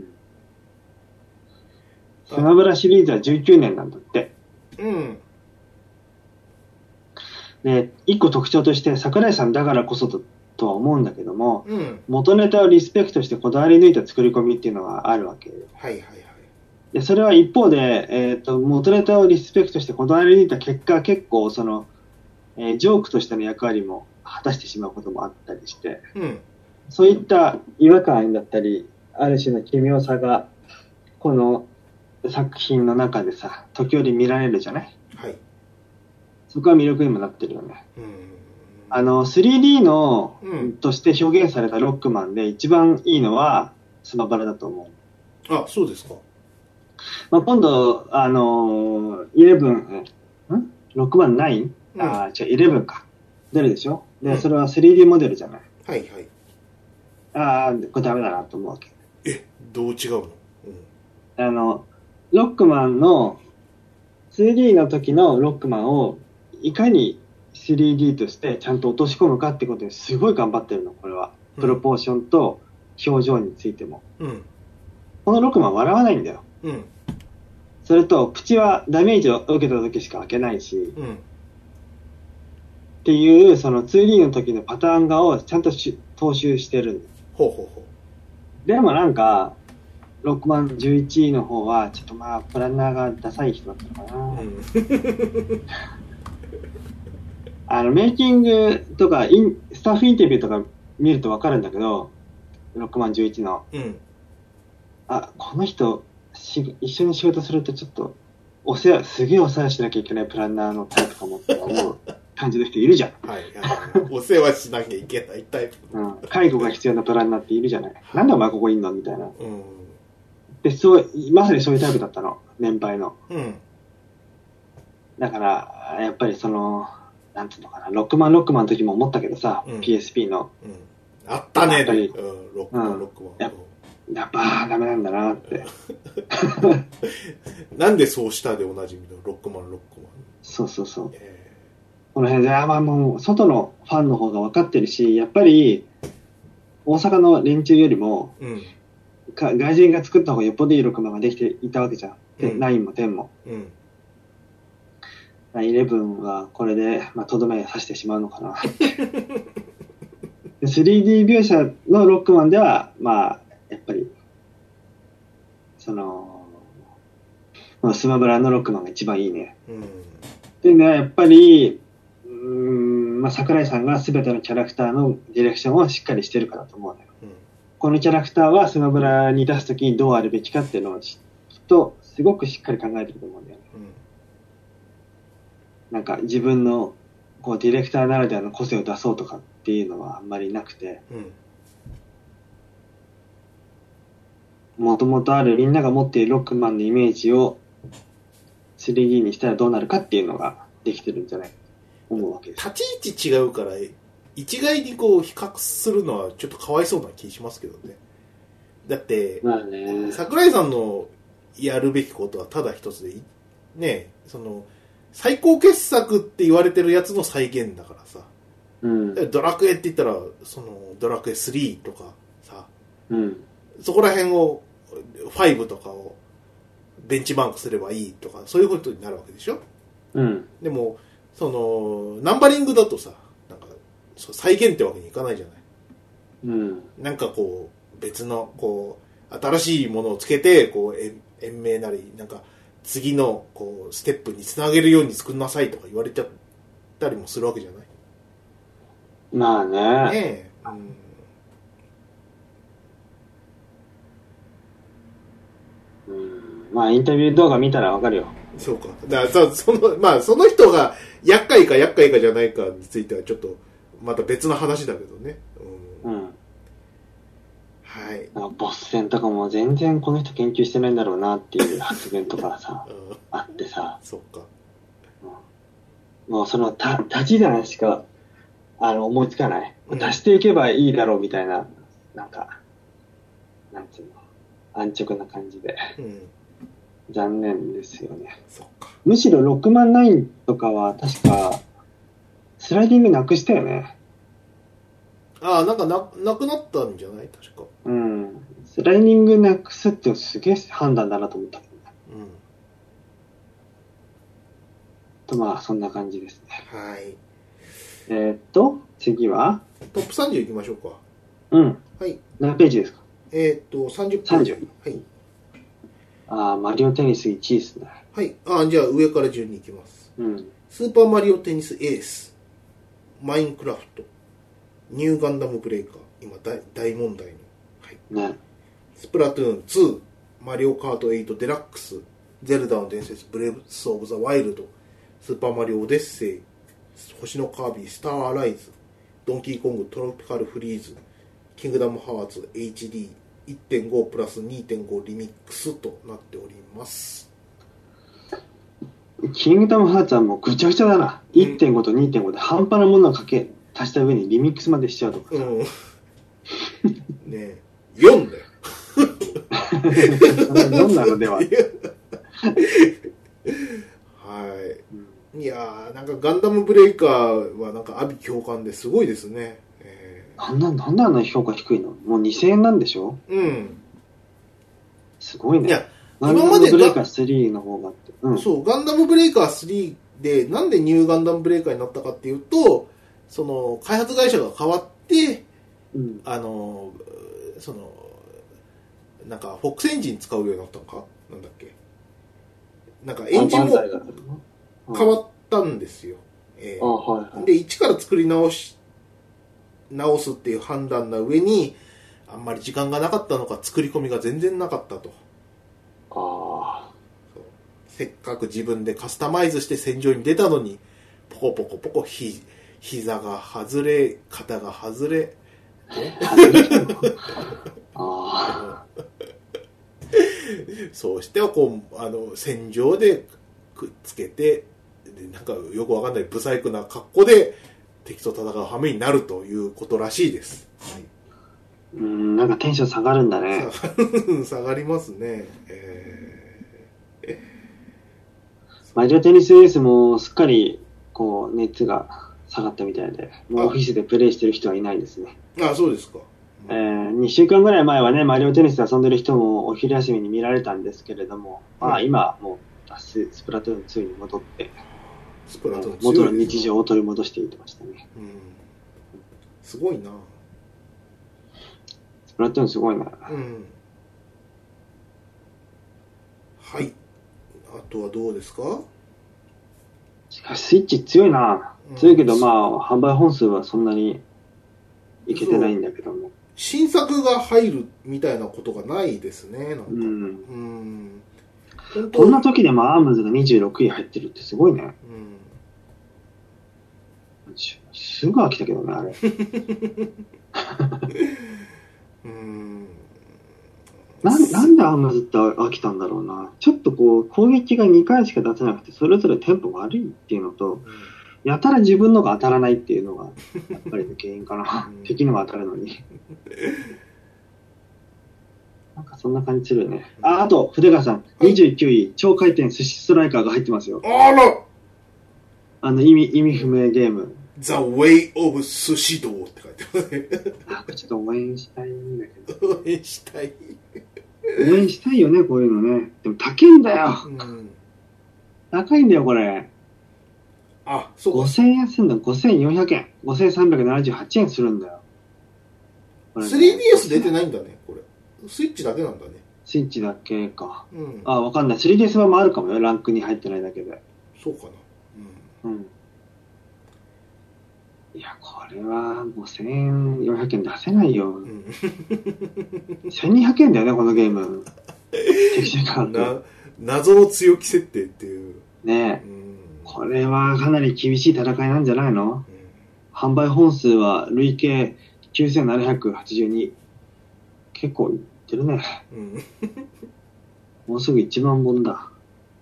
スマブラシリーズはじゅうきゅうねんなんだって。 うん。 で、一個特徴として桜井さんだからこそと、とは思うんだけども、 うん、 元ネタをリスペクトしてこだわり抜いた作り込みっていうのがあるわけ。 はいはいはい。 でそれは一方で、えーと、元ネタをリスペクトしてこだわり抜いた結果、結構その、えー、ジョークとしての役割も果たしてしまうこともあったりして、 うん、 そういった違和感だったり、ある種の奇妙さが、この作品の中でさ、時折見られるじゃない？ はい。 そこは魅力にもなってるよね。 うん、 あの、スリーディー の、うん、として表現されたロックマンで一番いいのはスマブラだと思う。あ、そうですか。 まあ、今度、あのー、イレブン、んロックマンナイン？うん、あ、違う、イレブンか。出るでしょ？で、うん、それは スリーディー モデルじゃない。 はいはい。 ああ、これダメだなと思うわけ。 え、どう違うの？ うん、あの、ロックマンの ツーディー の時のロックマンをいかに スリーディー としてちゃんと落とし込むかってことにすごい頑張ってるの、これは。プロポーションと表情についても。うん、このロックマン笑わないんだよ。うん、それと、口はダメージを受けた時しか開けないし、うん、っていう、その ツーディー の時のパターン画をちゃんと踏襲してるんだ。 ほうほうほう。でもなんか、ロックマンじゅういちいの方は、ちょっとまあ、プランナーがダサい人だったのかな。うん、あの、メイキングとかイン、スタッフインタビューとか見るとわかるんだけど、ロックマンじゅういちの。うん、あ、この人、し一緒に仕事するとちょっと、お世話、すげえお世話しなきゃいけないプランナーのタイプかもって思う感じの人いるじゃん。 はい。お世話しなきゃいけないタイプ。 うん。介護が必要なプランナーっているじゃない。なんでお前ここいんのみたいな。うん。で、そう、まさにそういうタイプだったの。年配の。うん。だから、やっぱりその、なんていうのかな、ロックマンロックマンの時も思ったけどさ、うん、ピーエスピー の。 うん。あったね、やっぱり。うん、ロックマン、ロックマン。 や, やっぱダメなんだなって。 なんでそうしたでおなじみのロックマン、ロックマン。 そうそうそう。えー、この辺で、あ、まあもう、外のファンの方が分かってるし、やっぱり、大阪の連中よりも、うんか外人が作った方がよっぽどいいロックマンができていたわけじゃん。うん、ナインもテンも。うん、イレブンはこれで、まあ、とどめを刺してしまうのかな。スリーディー 描写のロックマンでは、まあ、やっぱり、その、スマブラのロックマンが一番いいね。うん、でね、やっぱり、うーん、まあ、桜井さんが全てのキャラクターのディレクションをしっかりしてるからと思うのよ。うん、このキャラクターはスマブラに出すときにどうあるべきかっていうのをきっとすごくしっかり考えてると思うんだよね。うん、なんか自分のこうディレクターならではの個性を出そうとかっていうのはあんまりなくて、もともとあるみんなが持っているロックマンのイメージを スリーディー にしたらどうなるかっていうのができてるんじゃないかと思うわけです。 立ち位置違うから一概にこう比較するのはちょっとかわいそうな気しますけどね。だって、 まあね、 桜井さんのやるべきことはただ一つでね、その最高傑作って言われてるやつの再現だからさ、うん、ドラクエって言ったらそのドラクエスリーとかさ、うん、そこら辺をファイブとかをベンチマークすればいいとかそういうことになるわけでしょ。うん、でもそのナンバリングだとさ、なんか再現ってわけにいかないじゃない。 うん、 なんかこう別のこう新しいものをつけてこう延延命なりなんか次のこうステップにつなげるように作んなさいとか言われちゃったりもするわけじゃない。 まあね。 ねえ、 うん。うん、まあインタビュー動画見たらわかるよ。 そうか。だからさ、そのまあその人が厄介か厄介かじゃないかについてはちょっとまた別の話だけどね。うん。うん、はい。 なんかボス戦とかも全然この人研究してないんだろうなっていう発言とかさ、うん、あってさ。 そっか。 うん、もうそのた立ち算しかあの思いつかない。足していけばいいだろうみたいな、なんか、なんていうの、安直な感じで。うん、残念ですよね。 そっか。 むしろろくまんナインとかは確か、スライディングなくしたよね。 ああ、なんかな、なくなったんじゃない確か。 うん。スライディングなくすってすげえ判断だなと思ったけどね。うん。と、まあ、そんな感じですね。 はい。 えー、っと、次はトップさんじゅういきましょうか。 うん。 はい。 何ページですか？ えー、っと、さんじゅうページ。 さんじゅう。 はい。 ああ、マリオテニスいちいですね。 はい。ああ、じゃあ上から順にいきます。 うん。 スーパーマリオテニスエース、マインクラフト、ニューガンダムブレイカー、今大大問題の。はい。ね。スプラトゥーンツー、マリオカートエイトデラックス、ゼルダの伝説、ブレイブスオブザワイルド、スーパーマリオオデッセイ、星のカービィ、スターアライズ、ドンキーコング、トロピカルフリーズ、キングダムハーツ エイチディーいってんご プラス にてんご リミックスとなっております。 キングダムハーツはもうぐちゃぐちゃだな。うん、いってんご と にてんご で半端なものをかけ足した上にリミックスまでしちゃうとか。うん、ねえ、よんだよ。 よんなのでは。はい。 うん、いやー、なんかガンダムブレイカーはなんか阿鼻共感ですごいですね。 えー、なんだ、なんであんな評価低いの？もうにせんえんなんでしょ？ うん。 すごいね。 いや、 ガンダムブレイカースリーの方がって、 うん。そう、ガンダムブレイカースリーで、なんでニューガンダムブレイカーになったかっていうと、その、開発会社が変わって、うん、あの、その、なんか、フォックスエンジン使うようになったのかなんだっけなんか、エンジンも変わったんですよ。えーはいはい、で、一から作り直し、直すっていう判断の上に、あんまり時間がなかったのか、作り込みが全然なかったと。ああ。せっかく自分でカスタマイズして戦場に出たのに、ポコポコポコひ、膝が外れ、肩が外れ。あそうしてはこうあの戦場でくっつけてでなんかよくわかんないブサイクな格好で敵と戦う羽目になるということらしいです。はい、 うん、なんかテンション下がるんだね。 下がりますね。えー、 マリオテニスエースもすっかりこう熱が下がったみたいで、もうオフィスでプレイしてる人はいないですね。 ああ、そうですか。 えー、にしゅうかんぐらい前はね、マリオテニスで遊んでる人もお昼休みに見られたんですけれども、うん、まあ今もうスプラトゥーンツーに戻って、スプラトゥーンツー元の日常を取り戻していってましたね。うん、 すごいな。 スプラトゥーンすごいな。 うん。はい。あとはどうですか？ しかしスイッチ強いな。強いけど、うん、まあ販売本数はそんなにいけてないんだけども。 新作が入るみたいなことがないですね。なんか。うん。 うん、こんな時でもアームズがにじゅうろくい入ってるってすごいね。うん。すぐ飽きたけどね、あれ。うん。な、なんでアームズって飽きたんだろうな。ちょっとこう、攻撃がにかいしか出せなくて、それぞれテンポ悪いっていうのと、うん、やたら自分のが当たらないっていうのが、やっぱりの原因かな。うん、敵のが当たるのに。なんかそんな感じするよね。あ、あと、筆川さん、にじゅうきゅうい、超回転寿司ストライカーが入ってますよ。 あらあの、意味、意味不明ゲーム。 The Way of Sushido って書いてますね。 あ、これちょっと応援したいんだけど。 応援したい。 応援したいよね、こういうのね。でも高いんだよ。うん、高いんだよ、これ。 あ、そうか。 ごせんえんすんだ、ごせんよんひゃくえん。ごせんさんびゃくななじゅうはちえんするんだよ。 スリーディーエス 出てないんだね、これ。スイッチだけなんだね。 スイッチだけか。 うん。 あ、わかんない。スリーディーエス 版もあるかもよ。ランクに入ってないだけで。 そうかな。 うん。うん。いや、これはもうせんよんひゃくえん出せないよ。うん、せんにひゃくえんだよね、このゲーム。敵地価格。 謎の強気設定っていう。 ねえ、うん。これはかなり厳しい戦いなんじゃないの？うん、販売本数は累計きゅうせんななひゃくはちじゅうに。結構いってるね。うん、もうすぐいちまんぼんだ。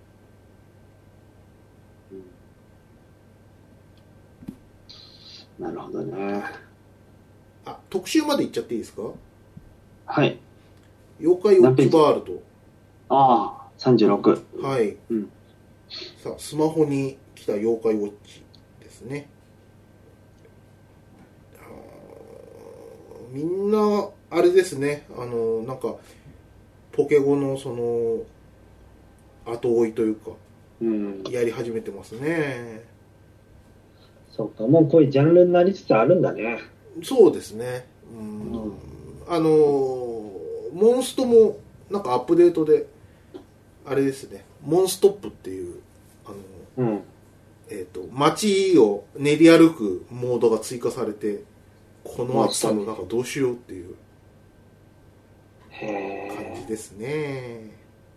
なるほどね。 あ、特集まで行っちゃっていいですか？ はい。 妖怪ウォッチワールド。 ああ、さんじゅうろく。 はい。うん。さあ、スマホに来た妖怪ウォッチですね。みんな、あれですね。あの、なんか、ポケゴのその、後追いというか、うん、やり始めてますね。 そうか、もうこういうジャンルになりつつあるんだね。 そうですね。うん、うん、あのモンストもなんかアップデートであれですね、モンストップっていうあの、うん、えっと街を練り歩くモードが追加されて、この暑さの中どうしようっていう感じですね。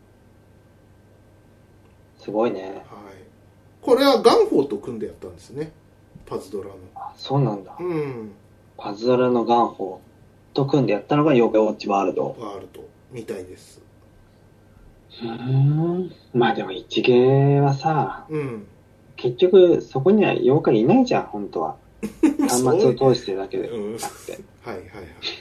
すごいね。 はい。これはガンフォーと組んでやったんですね。パズドラの。 あ、そうなんだ。 うん。 パズドラのガンフォーと組んでやったのが妖怪ウォッチワールド。 ワールドみたいです。 うーん。まあでも一芸はさ、うん、結局そこには妖怪いないじゃん、本当は。端末を通してだけでなくて。うん、はいはいはい。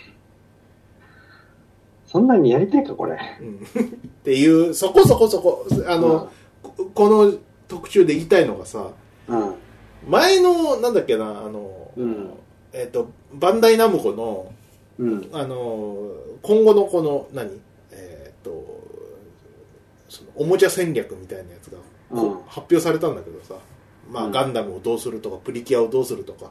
そんなにやりたいかこれ、 うん、っていうそこそこそこあの、うん、この特集で言いたいのがさ、うん、前のなんだっけなあの、うん、えっ、ー、とバンダイナムコの、うん、あの今後のこの何えっ、ー、とそのおもちゃ戦略みたいなやつが、うん、発表されたんだけどさ、まあ、うん、ガンダムをどうするとかプリキュアをどうするとか、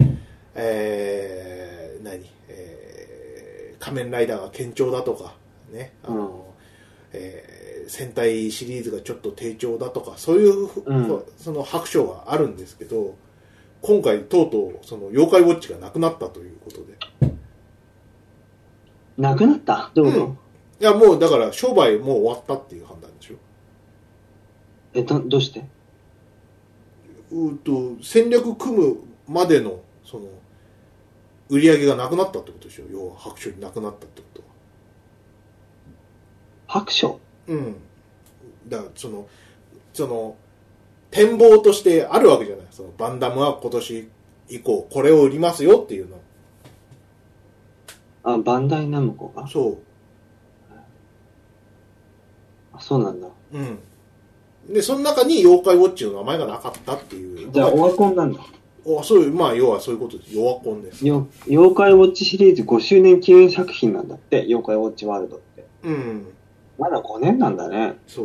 えー、何仮面ライダーが堅調だとかね、あの、うん、えー、戦隊シリーズがちょっと低調だとかそういう、うん、その白書があるんですけど、今回とうとうその妖怪ウォッチがなくなったということで。 なくなった？どういうこと？うん、 いやもうだから商売もう終わったっていう判断でしょ。 えどどうして？ うーと戦略組むまでのその売り上げがなくなったってことでしょ。要は白書になくなったってことは。 白書？ うん。だからそのその展望としてあるわけじゃない。そのバンダムは今年以降これを売りますよっていうの。 あ、バンダイナムコが？ そう。 あ、そうなんだ。 うん。でその中に妖怪ウォッチの名前がなかったっていう。 じゃあオワコンなんだ。 あ、そういう、まあ要はそういうことです。オワコンです。 妖怪ウォッチシリーズごしゅうねん記念作品なんだって、妖怪ウォッチワールドって。うん。まだごねんなんだね。 そう。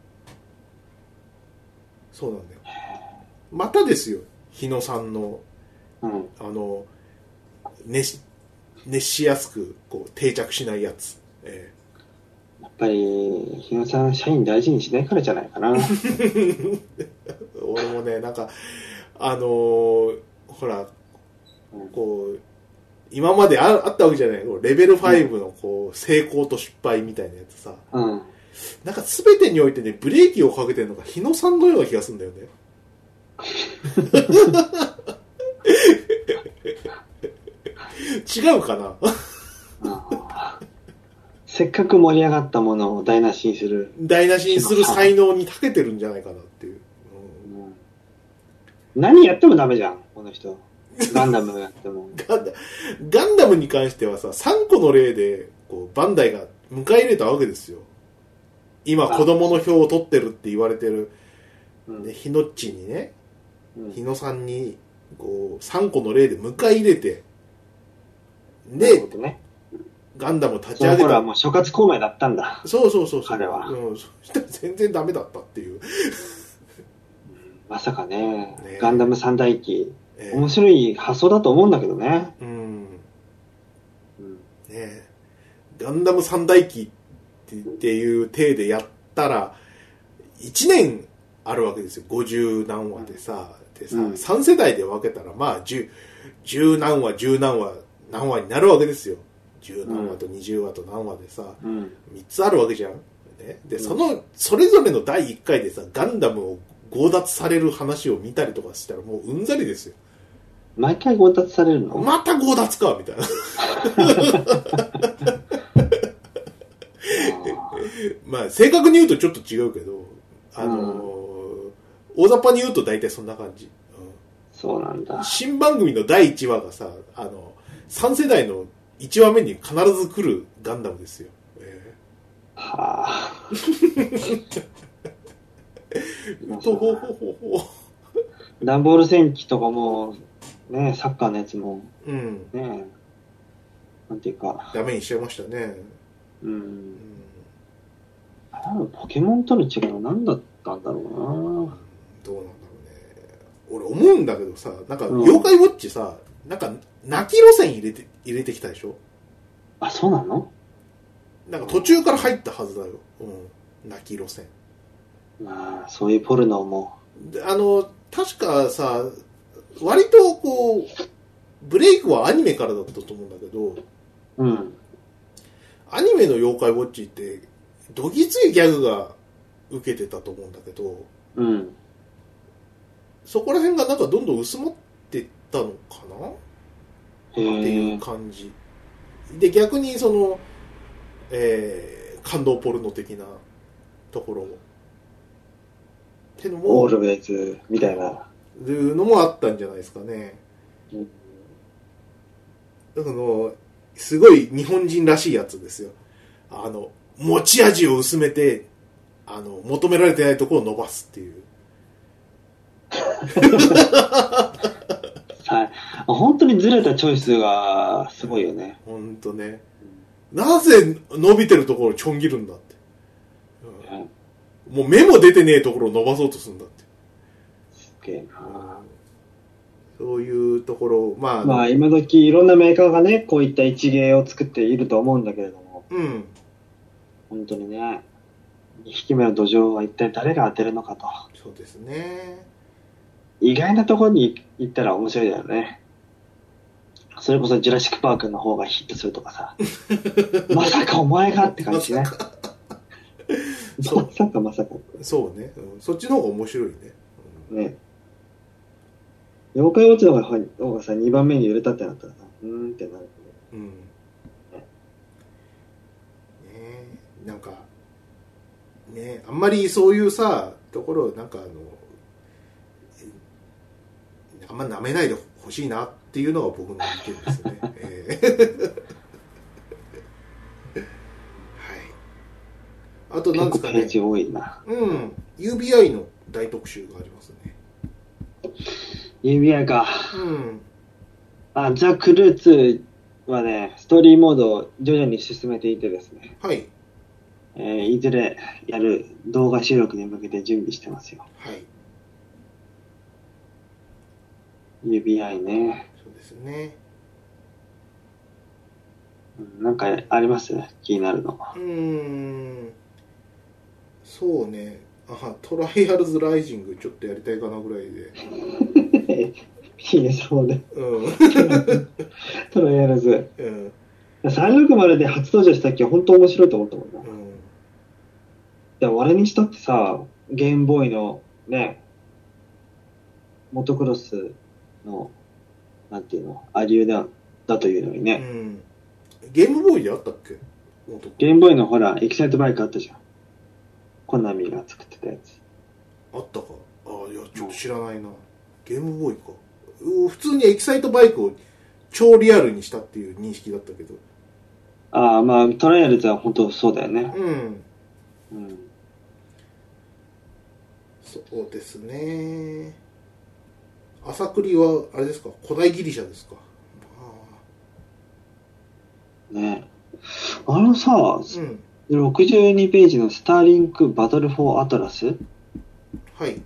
そうなんだよ。またですよ、日野さんの、うん、あの熱し、熱しやすくこう定着しないやつ。えー、やっぱり日野さん社員大事にしないからじゃないかな。 俺もね、なんかあのー、ほら、こう今まで あ, あったわけじゃない。レベルごのこう成功と失敗みたいなやつさ、うん、なんか全てにおいてねブレーキをかけてるのが日野さんのような気がするんだよね。違うかな。 せっかく盛り上がったものを台無しにする台無しにする才能に長けてるんじゃないかなっていう、 うんうん、何やってもダメじゃんこの人。ガンダムやってもガンダガンダムに関してはささんこの例でこうバンダイが迎え入れたわけですよ。今子供の票を取ってるって言われてる、うん、日野っちにね、うん、日野さんにこうさんこの例で迎え入れてで、ね、ガンダムを立ち上げた。その頃はもう諸葛孔明だったんだ。 そうそうそうそう。 彼は、 うん、そしたら全然ダメだったっていう。 まさかね、ねガンダム三大機、えー、面白い発想だと思うんだけどね。うん。うん、 ね、ガンダム三大機っていう体でやったらいちねんあるわけですよ。ごじゅうなんわでさ、でさ、うん、さん世代で分けたらまあじゅう、じゅう何話じゅう何話何話になるわけですよ。じゅう何話とにじゅうわと何話でさ、うん、みっつあるわけじゃん。ね、で、そのそれぞれのだいいっかいでさ、ガンダムを強奪される話を見たりとかしたらもううんざりですよ。 毎回強奪されるの？ また強奪かみたいな。まあ正確に言うとちょっと違うけど、あのーうん、大雑把に言うと大体そんな感じ、うん、 そうなんだ。 新番組のだいいちわがさ、あのさん世代のいちわめに必ず来るガンダムですよ、えー、はあとほほほほダンボール戦記とかもね、サッカーのやつも、うん、ね、なんていうかダメにしちゃいましたね。うん、うん、 ポケモンとの違いは何だったんだろうな。どうなんだろうね。 俺思うんだけどさ、なんか妖怪ウォッチさ、うん、なんか泣き路線入れて入れてきたでしょ。 あ、そうなの？ なんか途中から入ったはずだよ。うん、泣き路線。 まあそういうポルノも。 あの確かさ、割とこうブレイクはアニメからだったと思うんだけど、うん、アニメの妖怪ウォッチってどぎついギャグが受けてたと思うんだけど、うん、そこら辺がなんかどんどん薄まっていったのかなっていう感じで、逆にその、えー、感動ポルノ的なところってのもオールウェイズみたいないうのもあったんじゃないですかね。うん、だからのすごい日本人らしいやつですよ。あの持ち味を薄めて、あの求められてないところを伸ばすっていう。 はい、本当にずれたチョイスがすごいよね。 本当ね。なぜ伸びてるところをちょん切るんだって、うん、もう目も出てねえところを伸ばそうとするんだって。 すげえな。 そういうところ、まあまあ今時いろんなメーカーがね、こういった一芸を作っていると思うんだけれども、うん、本当にね、にひきめの土壌は一体誰が当てるのかと。 そうですね。 意外なところに行ったら面白いだよね。それこそジュラシックパークの方がヒットするとかさ。まさかお前がって感じね。まさかまさかまさか。 そうね、うん。そっちの方が面白いね。うん、ね。 妖怪ウォッチの方がさ、にばんめに売れたってなったらさ、うーんってなる。うん。ねえ、なんか、ね、あんまりそういうさ、ところなんかあの、あんま舐めないでほしいなっていうのが僕の意見ですね。えー、はい。あとなんですかね。 ページ多いな。 うん。ユービーアイ の大特集がありますね。 ユービーアイ か。うん。あ、ザ・クルーツはね、ストーリーモードを徐々に進めていてですね。はい。えー、いずれやる動画収録に向けて準備してますよ。はい。ユービーアイ ね。 そうですね。 なんかあります気になるの。 うーん。そうね。あ、トライアルズライジングちょっとやりたいかなぐらいで。 いいね、そうね。うん。トライアルズ。うん。さんびゃくろくじゅうで初登場した時は本当面白いと思ったもんな。うん。でもあれにしたってさ、ゲームボーイのね、モトクロスのなんていうの、アリューだだというのにね、うん、 ゲームボーイであったっけ？ ゲームボーイのほらエキサイトバイクあったじゃん。コナミが作ってたやつあったか。ああ、いやちょっと知らないな、うん、ゲームボーイか。普通にエキサイトバイクを超リアルにしたっていう認識だったけど。 ああ、まあトライアルズは本当そうだよね。うん、うん、 そうですね。朝栗はあれですか、古代ギリシャですか。 ね、あのさ、うん、ろくじゅうにページのスターリンクバトルフォーアトラス、はい、こ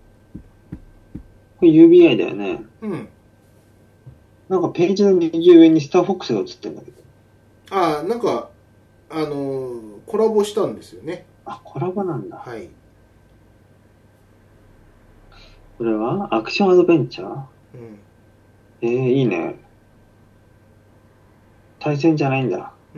れ ユービーアイ だよね。うん。なんかページの右上にスターフォックスが映ってるんだけど。 ああ、なんか、あのー、コラボしたんですよね。 あ、コラボなんだ。 はい。 これはアクションアドベンチャー、うん、えー、いいね。対戦じゃないんだ。うん。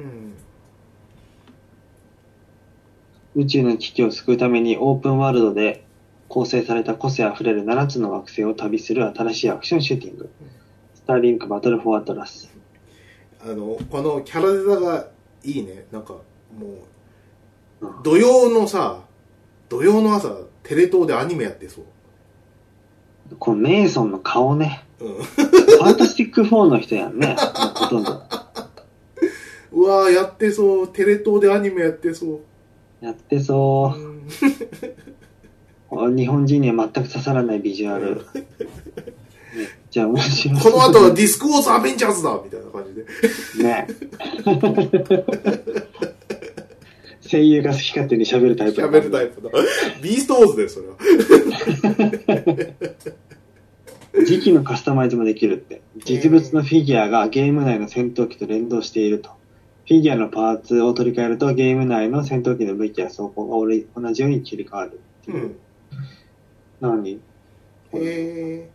宇宙の危機を救うためにオープンワールドで構成された個性あふれるななつの惑星を旅する新しいアクションシューティング。スターリンクバトルフォーアトラス。 あの、このキャラデザがいいね。なんか、もう、うん、土曜のさ、土曜の朝、テレ東でアニメやってそう。 このメイソンの顔ね。うん。ファンタスティックフォーの人やんね。ほとんど。 うわー、やってそう。テレ東でアニメやってそう。 やってそう。うん、日本人には全く刺さらないビジュアル。めっちゃ面白い。 この後はディスクウォーズアベンジャーズだみたいな感じで。ね。 声優が好き勝手に喋るタイプだ。喋るタイプだ。ビーストウォーズだよ、それは。 時期のカスタマイズもできるって。実物のフィギュアがゲーム内の戦闘機と連動していると。フィギュアのパーツを取り替えるとゲーム内の戦闘機の武器や装甲が同じように切り替わるっていう。うん、何？へえ。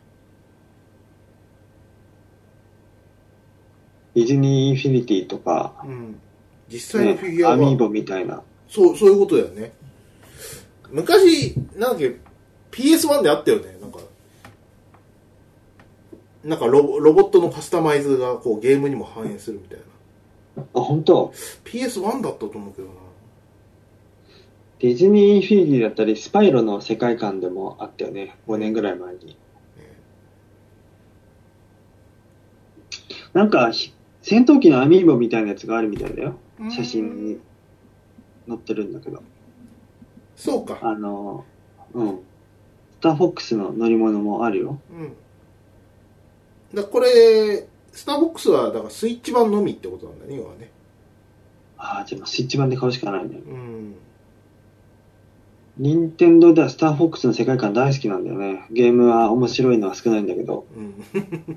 ディズニーインフィニティとか、うん、 実際のフィギュアは、 ね、アミーボみたいな。 そう、そういうことだよね。昔、なんだっけ、ピーエスワン であったよね。なんか、なんかロ、ロボットのカスタマイズがこうゲームにも反映するみたいな。 あ、本当？ ピーエスワン だったと思うけどな。 ディズニーインフィニティだったり、スパイロの世界観でもあったよね。ごねんぐらい前に。ね、なんか、戦闘機のアミーボみたいなやつがあるみたいだよ。写真に載ってるんだけど。 そうか。 あの、うん。スターフォックスの乗り物もあるよ。うん。 だこれ、スターフォックスはだからスイッチ版のみってことなんだね、要はね。 ああ、じゃあスイッチ版で買うしかないね。うん。任天堂ではスターフォックスの世界観大好きなんだよね。ゲームは面白いのは少ないんだけど。うん。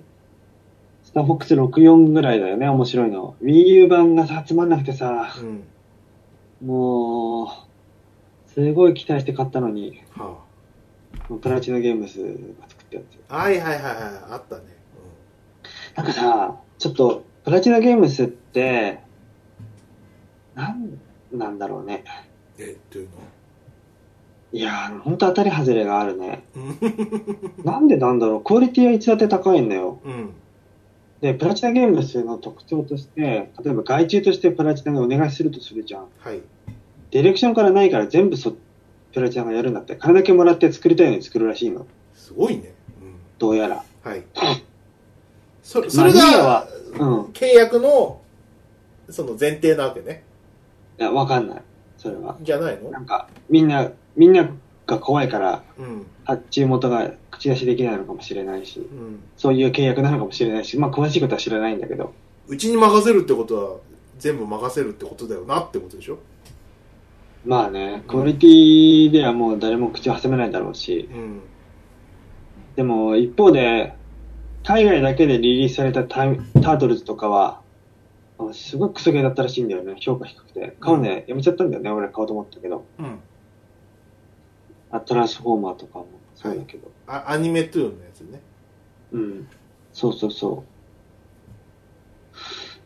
スターフォックスろくじゅうよんぐらいだよね、面白いの。Wii U 版がさ、つまんなくてさ、うん、もう、すごい期待して買ったのに、はあ、プラチナゲームズが作ったやつ。 はいはいはいはい、あったね。 うん、なんかさ、ちょっと、プラチナゲームズって、なんなんだろうね。 え、どういうの？ いやー、ほんと当たり外れがあるね。なんでなんだろう、クオリティはいつだって高いんだよ。うん。で、プラチナゲームズの特徴として、例えば外注としてプラチナがお願いするとするじゃん。はい。ディレクションからないから全部そプラチナがやるんだって。金だけもらって作りたいように作るらしいの。 すごいね。 うん、どうやら。 はい。それ、それが、まあ、うん、契約の、その前提なわけね。 いや、わかんない。それは。 じゃないの？ なんか、みんな、みんなが怖いから、うん、発注元が口出しできないのかもしれないし、うん、そういう契約なのかもしれないし、まあ詳しいことは知らないんだけど。 うちに任せるってことは、全部任せるってことだよなってことでしょ？ まあね、クオリティではもう誰も口を挟めないだろうし、うん、でも一方で、海外だけでリリースされたタイタートルズとかは、すごいクソゲーだったらしいんだよね、評価低くて。買うね、やめちゃったんだよね、俺買おうと思ったけど。うん。あ、トランスフォーマーとかもそうだけど。 はい、あ、アニメトゥーンのやつね。 うん。そうそうそう。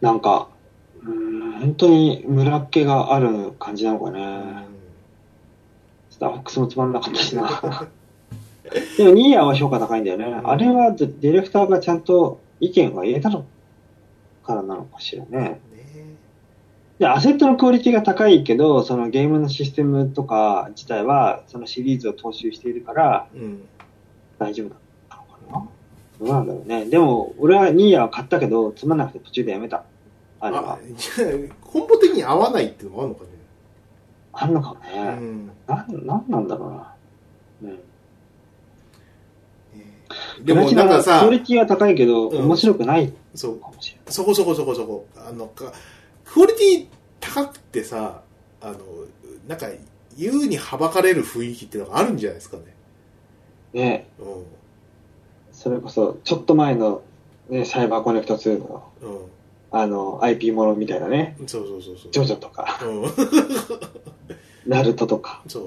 なんか、うーん、本当に村っ気がある感じなのかね。うん、スターフォックスもつまんなかったしな。でもニーヤは評価高いんだよね。うん、あれはディレクターがちゃんと意見が言えたのからなのかしらね。で、アセットのクオリティが高いけど、そのゲームのシステムとか自体は、そのシリーズを踏襲しているから、うん、大丈夫だったのかな。どうなんだろうね。でも、俺はニーヤは買ったけど、つまんなくて途中でやめた。あれは。 じゃあ、根本的に合わないっていうのもあるのかね。 あるのかもね。うん、なん、なんなんだろうな。うん。でもなんかさ、クオリティは高いけど、うん、面白くないかもしれない。 そこそこそこそこ。あのか、クオリティ高くてさ、あの、なんか、優にはばかれる雰囲気っていうのがあるんじゃないですかね。 ねえ。うん。それこそ、ちょっと前の、ね、サイバーコネクトツーの、うん、 あの、アイピー ものみたいなね。 そうそうそうそう。 ジョジョとか。うん、ナルトとか。 そう。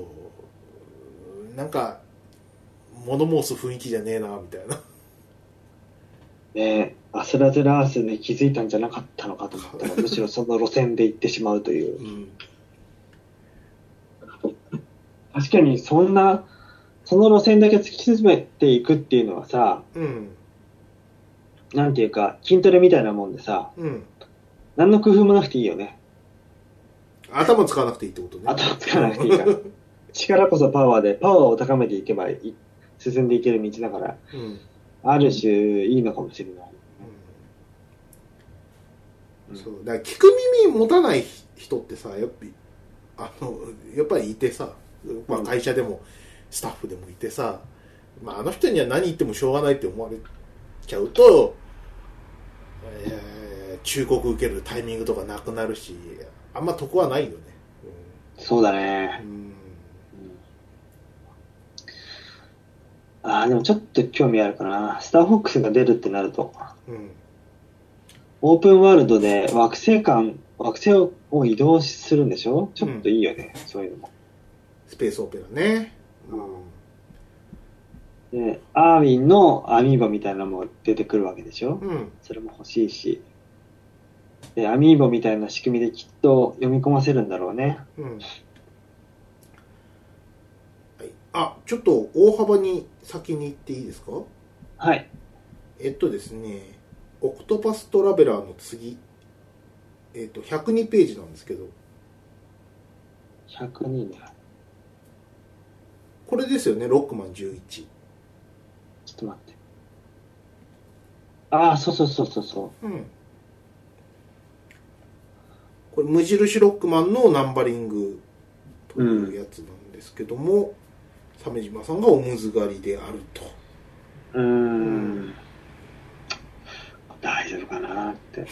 なんか、物申す雰囲気じゃねえな、みたいな。 ねえ、アスラゼラアースで気づいたんじゃなかったのかと思ったら、むしろその路線で行ってしまうという。うん、確かに、そんな、その路線だけ突き進めていくっていうのはさ、うん、なんていうか、筋トレみたいなもんでさ、うん、何の工夫もなくていいよね。 頭使わなくていいってことね。 頭使わなくていいから。力こそパワーで、パワーを高めていけばい進んでいける道だから、うん、ある種いいのかもしれない。 うん、そうだから聞く耳持たない人ってさ、やっぱあのやっぱりいてさ、まあ、会社でもスタッフでもいてさ、まあ、あの人には何言ってもしょうがないって思われちゃうと、えー、忠告受けるタイミングとかなくなるし、あんま得はないよね。 うん、そうだね。うん、ああ、でもちょっと興味あるかな。スターフォックスが出るってなると、うん、オープンワールドで惑星間、惑星を移動するんでしょ？ちょっといいよね、うん、そういうのも。 スペースオペラね。 うん、で、アーウィンのアミーボみたいなのも出てくるわけでしょ？うん、それも欲しいし。で、アミーボみたいな仕組みできっと読み込ませるんだろうね。うん、 あ、ちょっと大幅に先に行っていいですか？ はい。 えっとですね、オクトパストラベラーの次、えっと、ひゃくにページなんですけど。 ひゃくにね。 これですよね、ロックマンじゅういち。 ちょっと待って。ああ、そうそうそうそうそう。うん。 これ、無印ロックマンのナンバリングというやつなんですけども、うん、鮫島さんがおむず狩りであると。 うーん。うん大丈夫かなって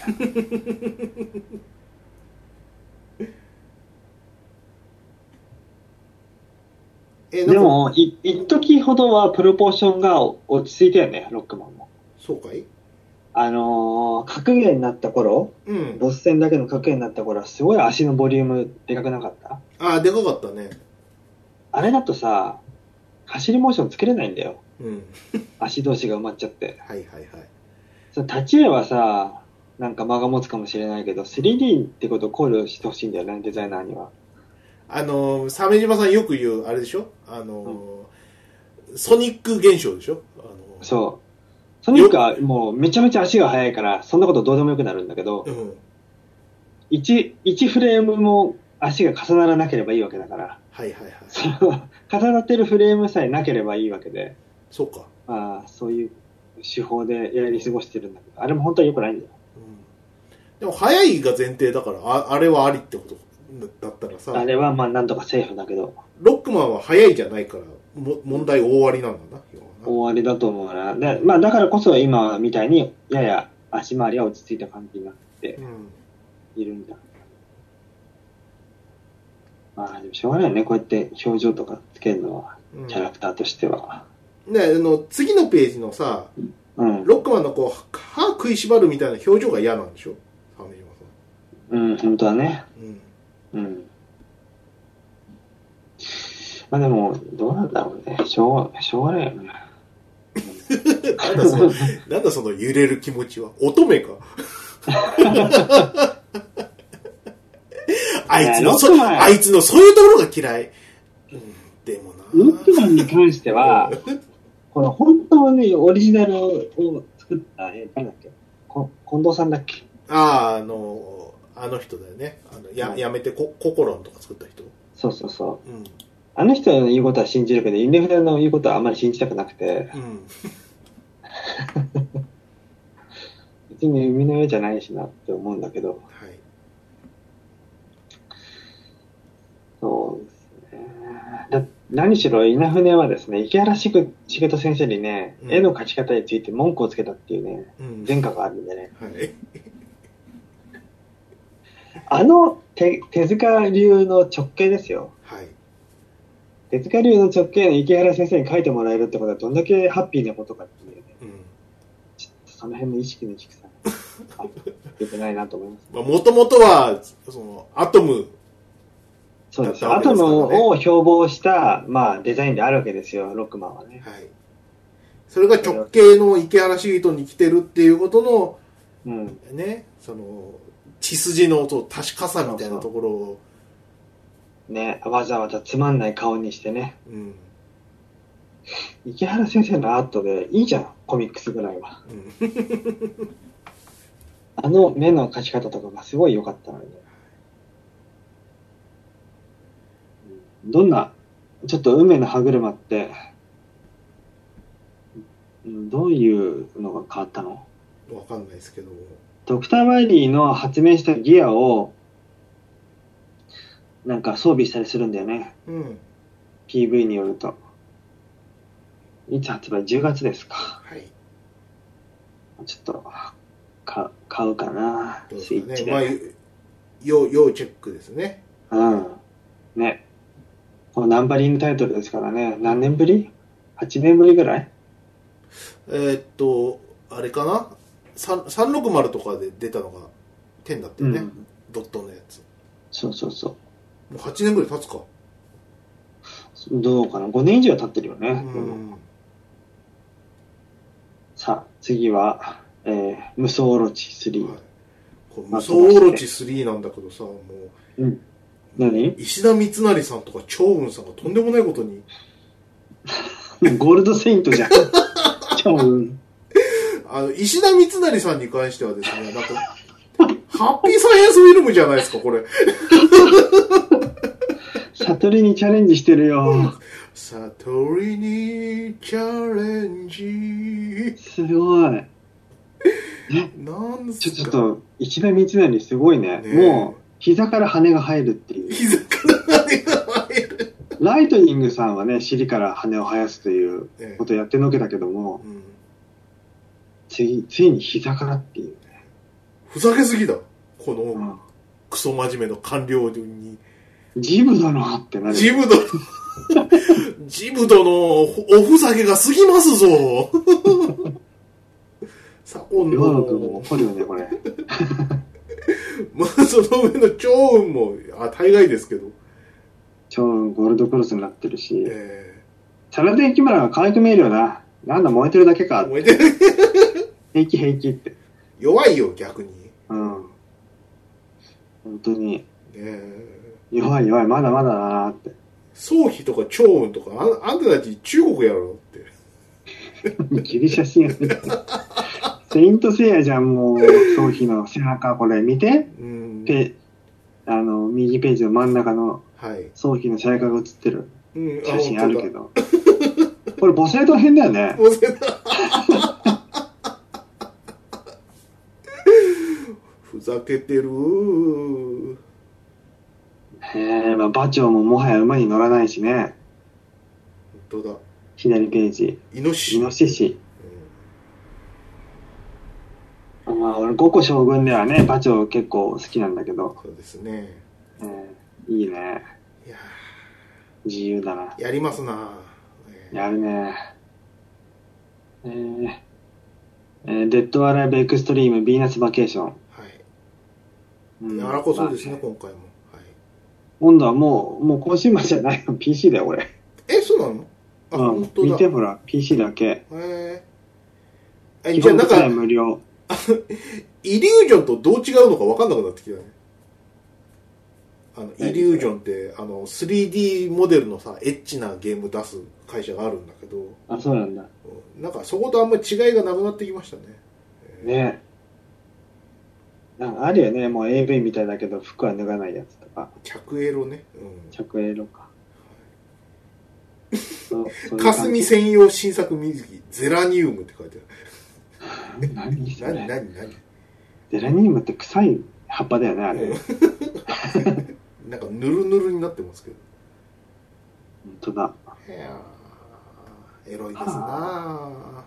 えでもい一時ほどはプロポーションが落ち着いたよね、ロックマンも。 そうかい？ あのー、格ゲーになった頃、うん、ボス戦だけの格ゲーになった頃はすごい足のボリュームでかくなかった？ ああ、でかかったね。 あれだとさ、走りモーションつけれないんだよ、うん、足同士が埋まっちゃって。 はいはいはい。 その立ち絵はさ、なんか間が持つかもしれないけど スリーディー ってことを考慮してほしいんだよね、デザイナーには。 あの鮫島さんよく言うあれでしょ、あの、うん、ソニック現象でしょ。あのそうソニックはもうめちゃめちゃ足が速いからそんなことどうでもよくなるんだけど、うん、1, 1フレームも足が重ならなければいいわけだから、 はいはいはい、 その重なってるフレームさえなければいいわけで、 そうか、 まあ、そういう手法でやり過ごしてるんだけど、あれも本当は良くないんだよ、 うん、でも速いが前提だから あ, あれはありってことだったらさ、 あれはまあなんとかセーフだけど、 ロックマンは速いじゃないからも問題大ありなんだな。 大ありだと思うな。で、まあ、だからこそ今みたいにやや足回りは落ち着いた感じになっているんだ、うん、まあでもしょうがないよね、こうやって表情とかつけるのは、うん、キャラクターとしてはね。あの次のページのさ、うん、ロックマンのこう歯食いしばるみたいな表情が嫌なんでしょ、鮫島さん。うん、本当はね。うん。うん。まあでも、どうなんだろうね。しょう、しょうがないよね。 なんだその、なんだその揺れる気持ちは。乙女か。あいつのそ、あいつのそういうところが嫌い。うん、でもな。 ロックマンに関しては、この本当にオリジナルを作った、え、誰だっけ、こ近藤さんだっけ。 ああ、あの、あの人だよね。あのや、うん、やめてこ、ココロンとか作った人。 そうそうそう。うん、あの人の言うことは信じるけど、インデフレの言うことはあんまり信じたくなくて。うん、別に海の上じゃないしなって思うんだけど。はい。そうですね。だ何しろ稲船はですね、池原茂人先生にね、うん、絵の描き方について文句をつけたっていうね、うん、前科があるんでね。はい、あの手、手塚流の直系ですよ。はい。手塚流の直系の池原先生に書いてもらえるってことはどんだけハッピーなことかっていうね。うん、ちょっとその辺の意識の低さ。 よくないなと思います。 まあ、もともとは、その、アトム、 そうです。アトムを標榜した、まあ、デザインであるわけですよ、ロックマンはね。 はい。それが直径の池原シートに来てるっていうことの、うん、ね、その、血筋の確かさみたいなところを。 ね、わざわざつまんない顔にしてね。うん。池原先生のアートでいいじゃん、コミックスぐらいは。うん、あの目の描き方とかがすごい良かったので。どんな、ちょっと運命の歯車って、どういうのが変わったの？ わかんないですけど。 ドクター・ワイリーの発明したギアを、なんか装備したりするんだよね。うん。ピーブイ によると。いつ発売？ じゅう 月ですか。はい。ちょっと、か買うかな。 そうですね。スイッチで。まあ、要、要チェックですね。 うん。ね。このナンバリングタイトルですからね。何年ぶり ?はち 年ぶりぐらい？ えー、っと、あれかなさんろくまるとかで出たのがじゅうだったよね、うん、ドットのやつ。 そうそうそう。 もうはちねんぐらい経つか。 どうかな、ごねん以上経ってるよね。うん、さあ、次は、えー、無双オロチスリー。はい、 無双オロチスリーなんだけどさ、もう、うん、 何？ 石田三成さんとか長雲さんがとんでもないことに。 ゴールドセイントじゃん。長雲。 あの、石田三成さんに関してはですね、なんか、ハッピーサイエンスフィルムじゃないですか、これ。 悟りにチャレンジしてるよ。 悟りにチャレンジ。 すごい。 え、なんですか？ ちょ、ちょっと、石田三成すごいね。ね、もう、膝から羽が生えるっていう。 膝から羽が生える。 ライトニングさんはね、尻から羽を生やすということをやってのけたけども、ね、うん、つい、ついに膝からっていうね。 ふざけすぎだ。この、うん、クソ真面目の官僚に。 ジブ殿ってなる。 ジブ殿。ジブ殿、おふざけが過ぎますぞ。さ、今度。 岩野君も怒るよね、これ。 まあ、その上の長雲も、あ、大概ですけど。 長雲ゴールドクロスになってるし。えー、サラダ駅村が可愛く見えるよな。なんだ、燃えてるだけか。燃えてる。平気平気って。 弱いよ、逆に。 うん。本当に。えー弱い弱い、まだまだだなって。 宗妃とか長雲とか、あ、あんたたち中国やろって。 ギリシャ神話。セイントセイヤじゃん、もう、宗妃の背中、これ見て。うん、ペあの、右ページの真ん中の、宗妃の背中が写ってる写真あるけど。うん、これ、ボセイト編だよね。ボセイト。 ふざけてるー。 へえ、まあ、馬長ももはや馬に乗らないしね。 本当だ。 左ページ。 イノシシ。 イノシシ。うん、まあ、俺、五個将軍ではね、馬長結構好きなんだけど。 そうですね。 えー、いいね。いや自由だな。 やりますな。 えー、やるね。えー、えー、デッドアライブエクストリームヴィーナスバケーション。はい。 うん、柔らかそうですね、まあ、今回も。 今度はもう、もう今週末じゃないの ピーシー だよ、俺。 え、そうなの？あ、うん、本当だ。 見てほら、ピーシー だけ。へえ。え、じゃあなんか、 無料。 イリュージョンとどう違うのか分かんなくなってきたね。あの、イリュージョンって、あの、スリーディー モデルのさ、エッチなゲーム出す会社があるんだけど。 あ、そうなんだ。 なんかそことあんまり違いがなくなってきましたね。 ねえ。なんかあるよね、もう エーブイ みたいだけど服は脱がないやつとか。 着エロね。 うん、着エロか。 霞専用新作水着、ゼラニウムって書いてある。何それ？ 何何何？ ゼラニウムって臭い葉っぱだよね、あれ。 なんかヌルヌルになってますけど。 本当だ。 いやエロいですな。はい。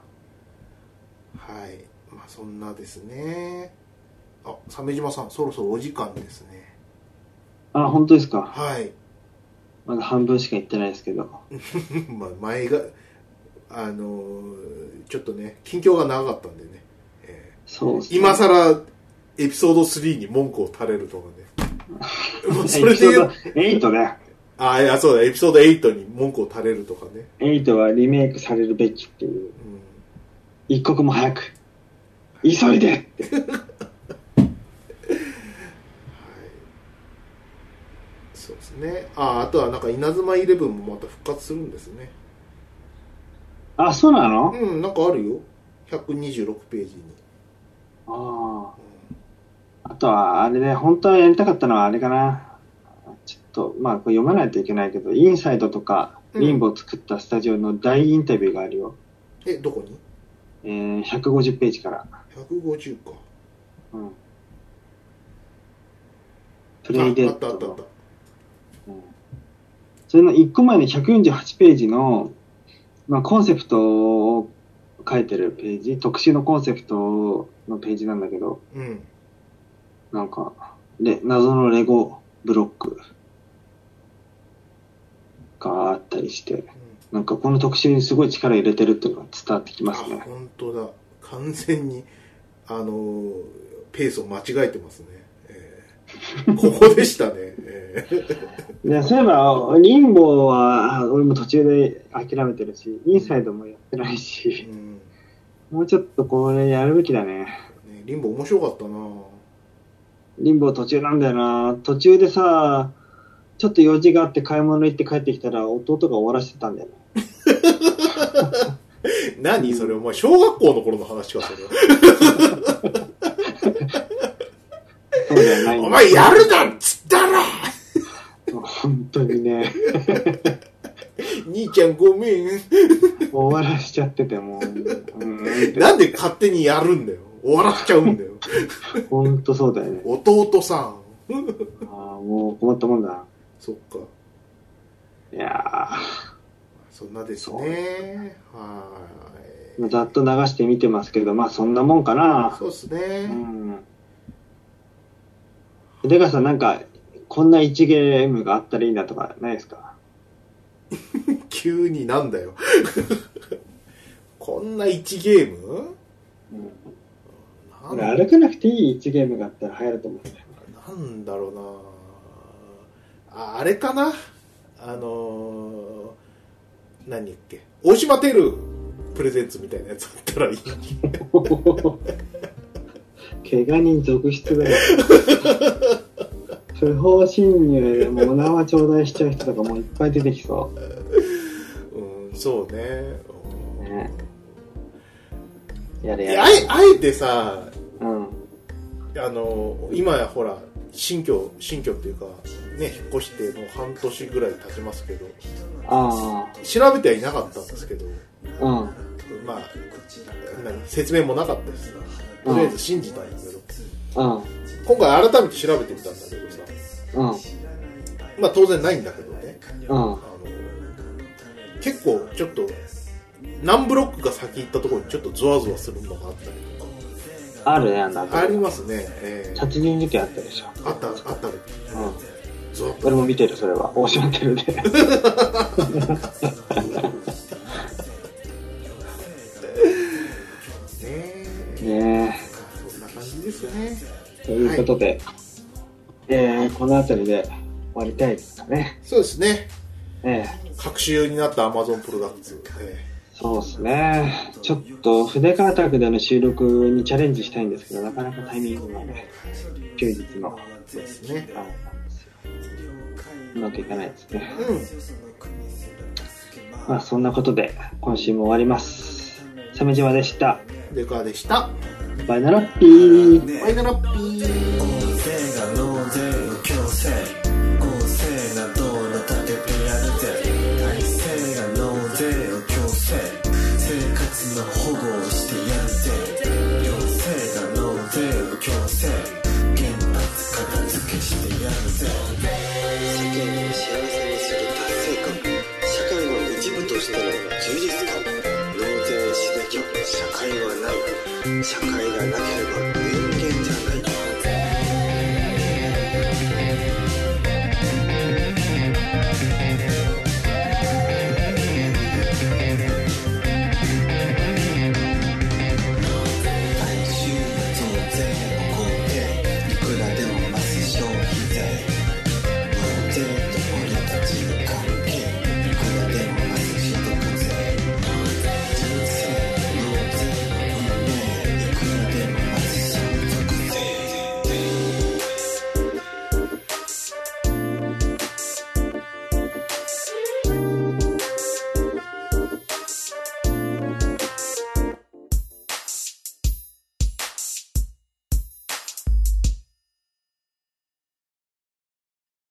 まあそんなですね。あ、鮫島さん、そろそろお時間ですね。 あ、本当ですか。 はい。 まだ半分しか言ってないですけど。 まあ前が、あのー、ちょっとね、近況が長かったんでね。えそうすね、今更エピソードスリーに文句を垂れるとかね。もうそれで言う。 エイトだよ。 ああ、いや、そうだ、エピソードエイトに文句を垂れるとかね。 エイトはリメイクされるべきっていう。うん、一刻も早く。急いでって。はい。 そうですね。あ、あとはなんか稲妻イレブンもまた復活するんですね。 あ、そうなの？ うん、なんかあるよ。ひゃくにじゅうろくページに。 ああ、うん。あとは、あれね、本当はやりたかったのはあれかな。ちょっと、まあ、これ読まないといけないけど、インサイドとか、リンボを作ったスタジオの大インタビューがあるよ。 うん、え、どこに？ えー、ひゃくごじゅうページから。 ひゃくごじゅうか。 うん。プレイデッド。 あったあったあった。 うん。それのいっこまえのひゃくよんじゅうはちページの、まあ、コンセプトを書いてるページ、特集のコンセプトのページなんだけど、 うん、 なんか、で、謎のレゴブロックがあったりして、うん、なんかこの特集にすごい力入れてるっていうのが伝わってきますね。 あ、本当だ。完全に、あのー、ペースを間違えてますね。えー、ここでしたね。えーいや、そういえば、リンボは、俺も途中で諦めてるし、インサイドもやってないし、うん、もうちょっとこれやるべきだね。ね、 リンボ面白かったな。 リンボ途中なんだよな。途中でさ、ちょっと用事があって買い物行って帰ってきたら、弟が終わらせてたんだよね。 何それ、お前、小学校の頃の話か、それ。 そうだよない。 お前、やるなっつったら本当にね。 兄ちゃんごめん。 終わらしちゃっててもう、うん、 なんで勝手にやるんだよ。終わらせちゃうんだよ。 本当そうだよね。 弟さん。ああ、もう困ったもんだ。 そっか。 いやそんなですね。はい。 ざっと流して見てますけど、まあそんなもんかな。 そうですね。うん。 出川さん、なんかこんな一ゲームがあったらいいなとかないですか？ 急になんだよ。こんな一ゲーム？ うん。俺歩かなくていい一ゲームがあったら流行ると思うんだよ。 なんだろうなあ。あれかな、あのー、何やっけ、大島テルプレゼンツみたいなやつあったらいい。 怪我人続出だよ。不法侵入でもうお縄頂戴しちゃう人とかもういっぱい出てきそう。 うん、そうね。ね、 やれやれ。 あえ、あえてさ、 うん、 あの今やほら新居新居っていうかね、引っ越してもう半年ぐらい経ちますけど、 あ調べてはいなかったんですけど、 うん、 まあ何説明もなかったです。とりあえず信じたんだけど、うん、今回改めて調べてみたんだけどさ、うん、まあ当然ないんだけどね、うん、あの結構ちょっと何ブロックか先行ったところにちょっとゾワゾワするのがあったりとか。 あるね、あんな。 ありますね。えー、 殺人事件あったでしょ。 あった、あったね。 うん。ゾワッと。俺も見てる、それは。大島テルで。ねえ。 ねえ。 そんな感じですよね。 ということで、はい、えー、この辺りで終わりたいですかね。 そうですね。 ええー、隔週になった Amazon プロダクツ。えーそうですね。ちょっと筆川宅での収録にチャレンジしたいんですけど、なかなかタイミングがね、休日の。 そうですね。 あなんですよ。うまくいかないですね。 うん。 まあそんなことで今週も終わります。鮫島でした。 出川でした。 バイナラッピー。 バイナラッピー。 保護をしてやるぜ。行政が納税を強制、原発片付けしてやるぜ。世間を幸せにする達成感、社会の一部としての充実感。納税しなきゃ社会はない。社会がなければ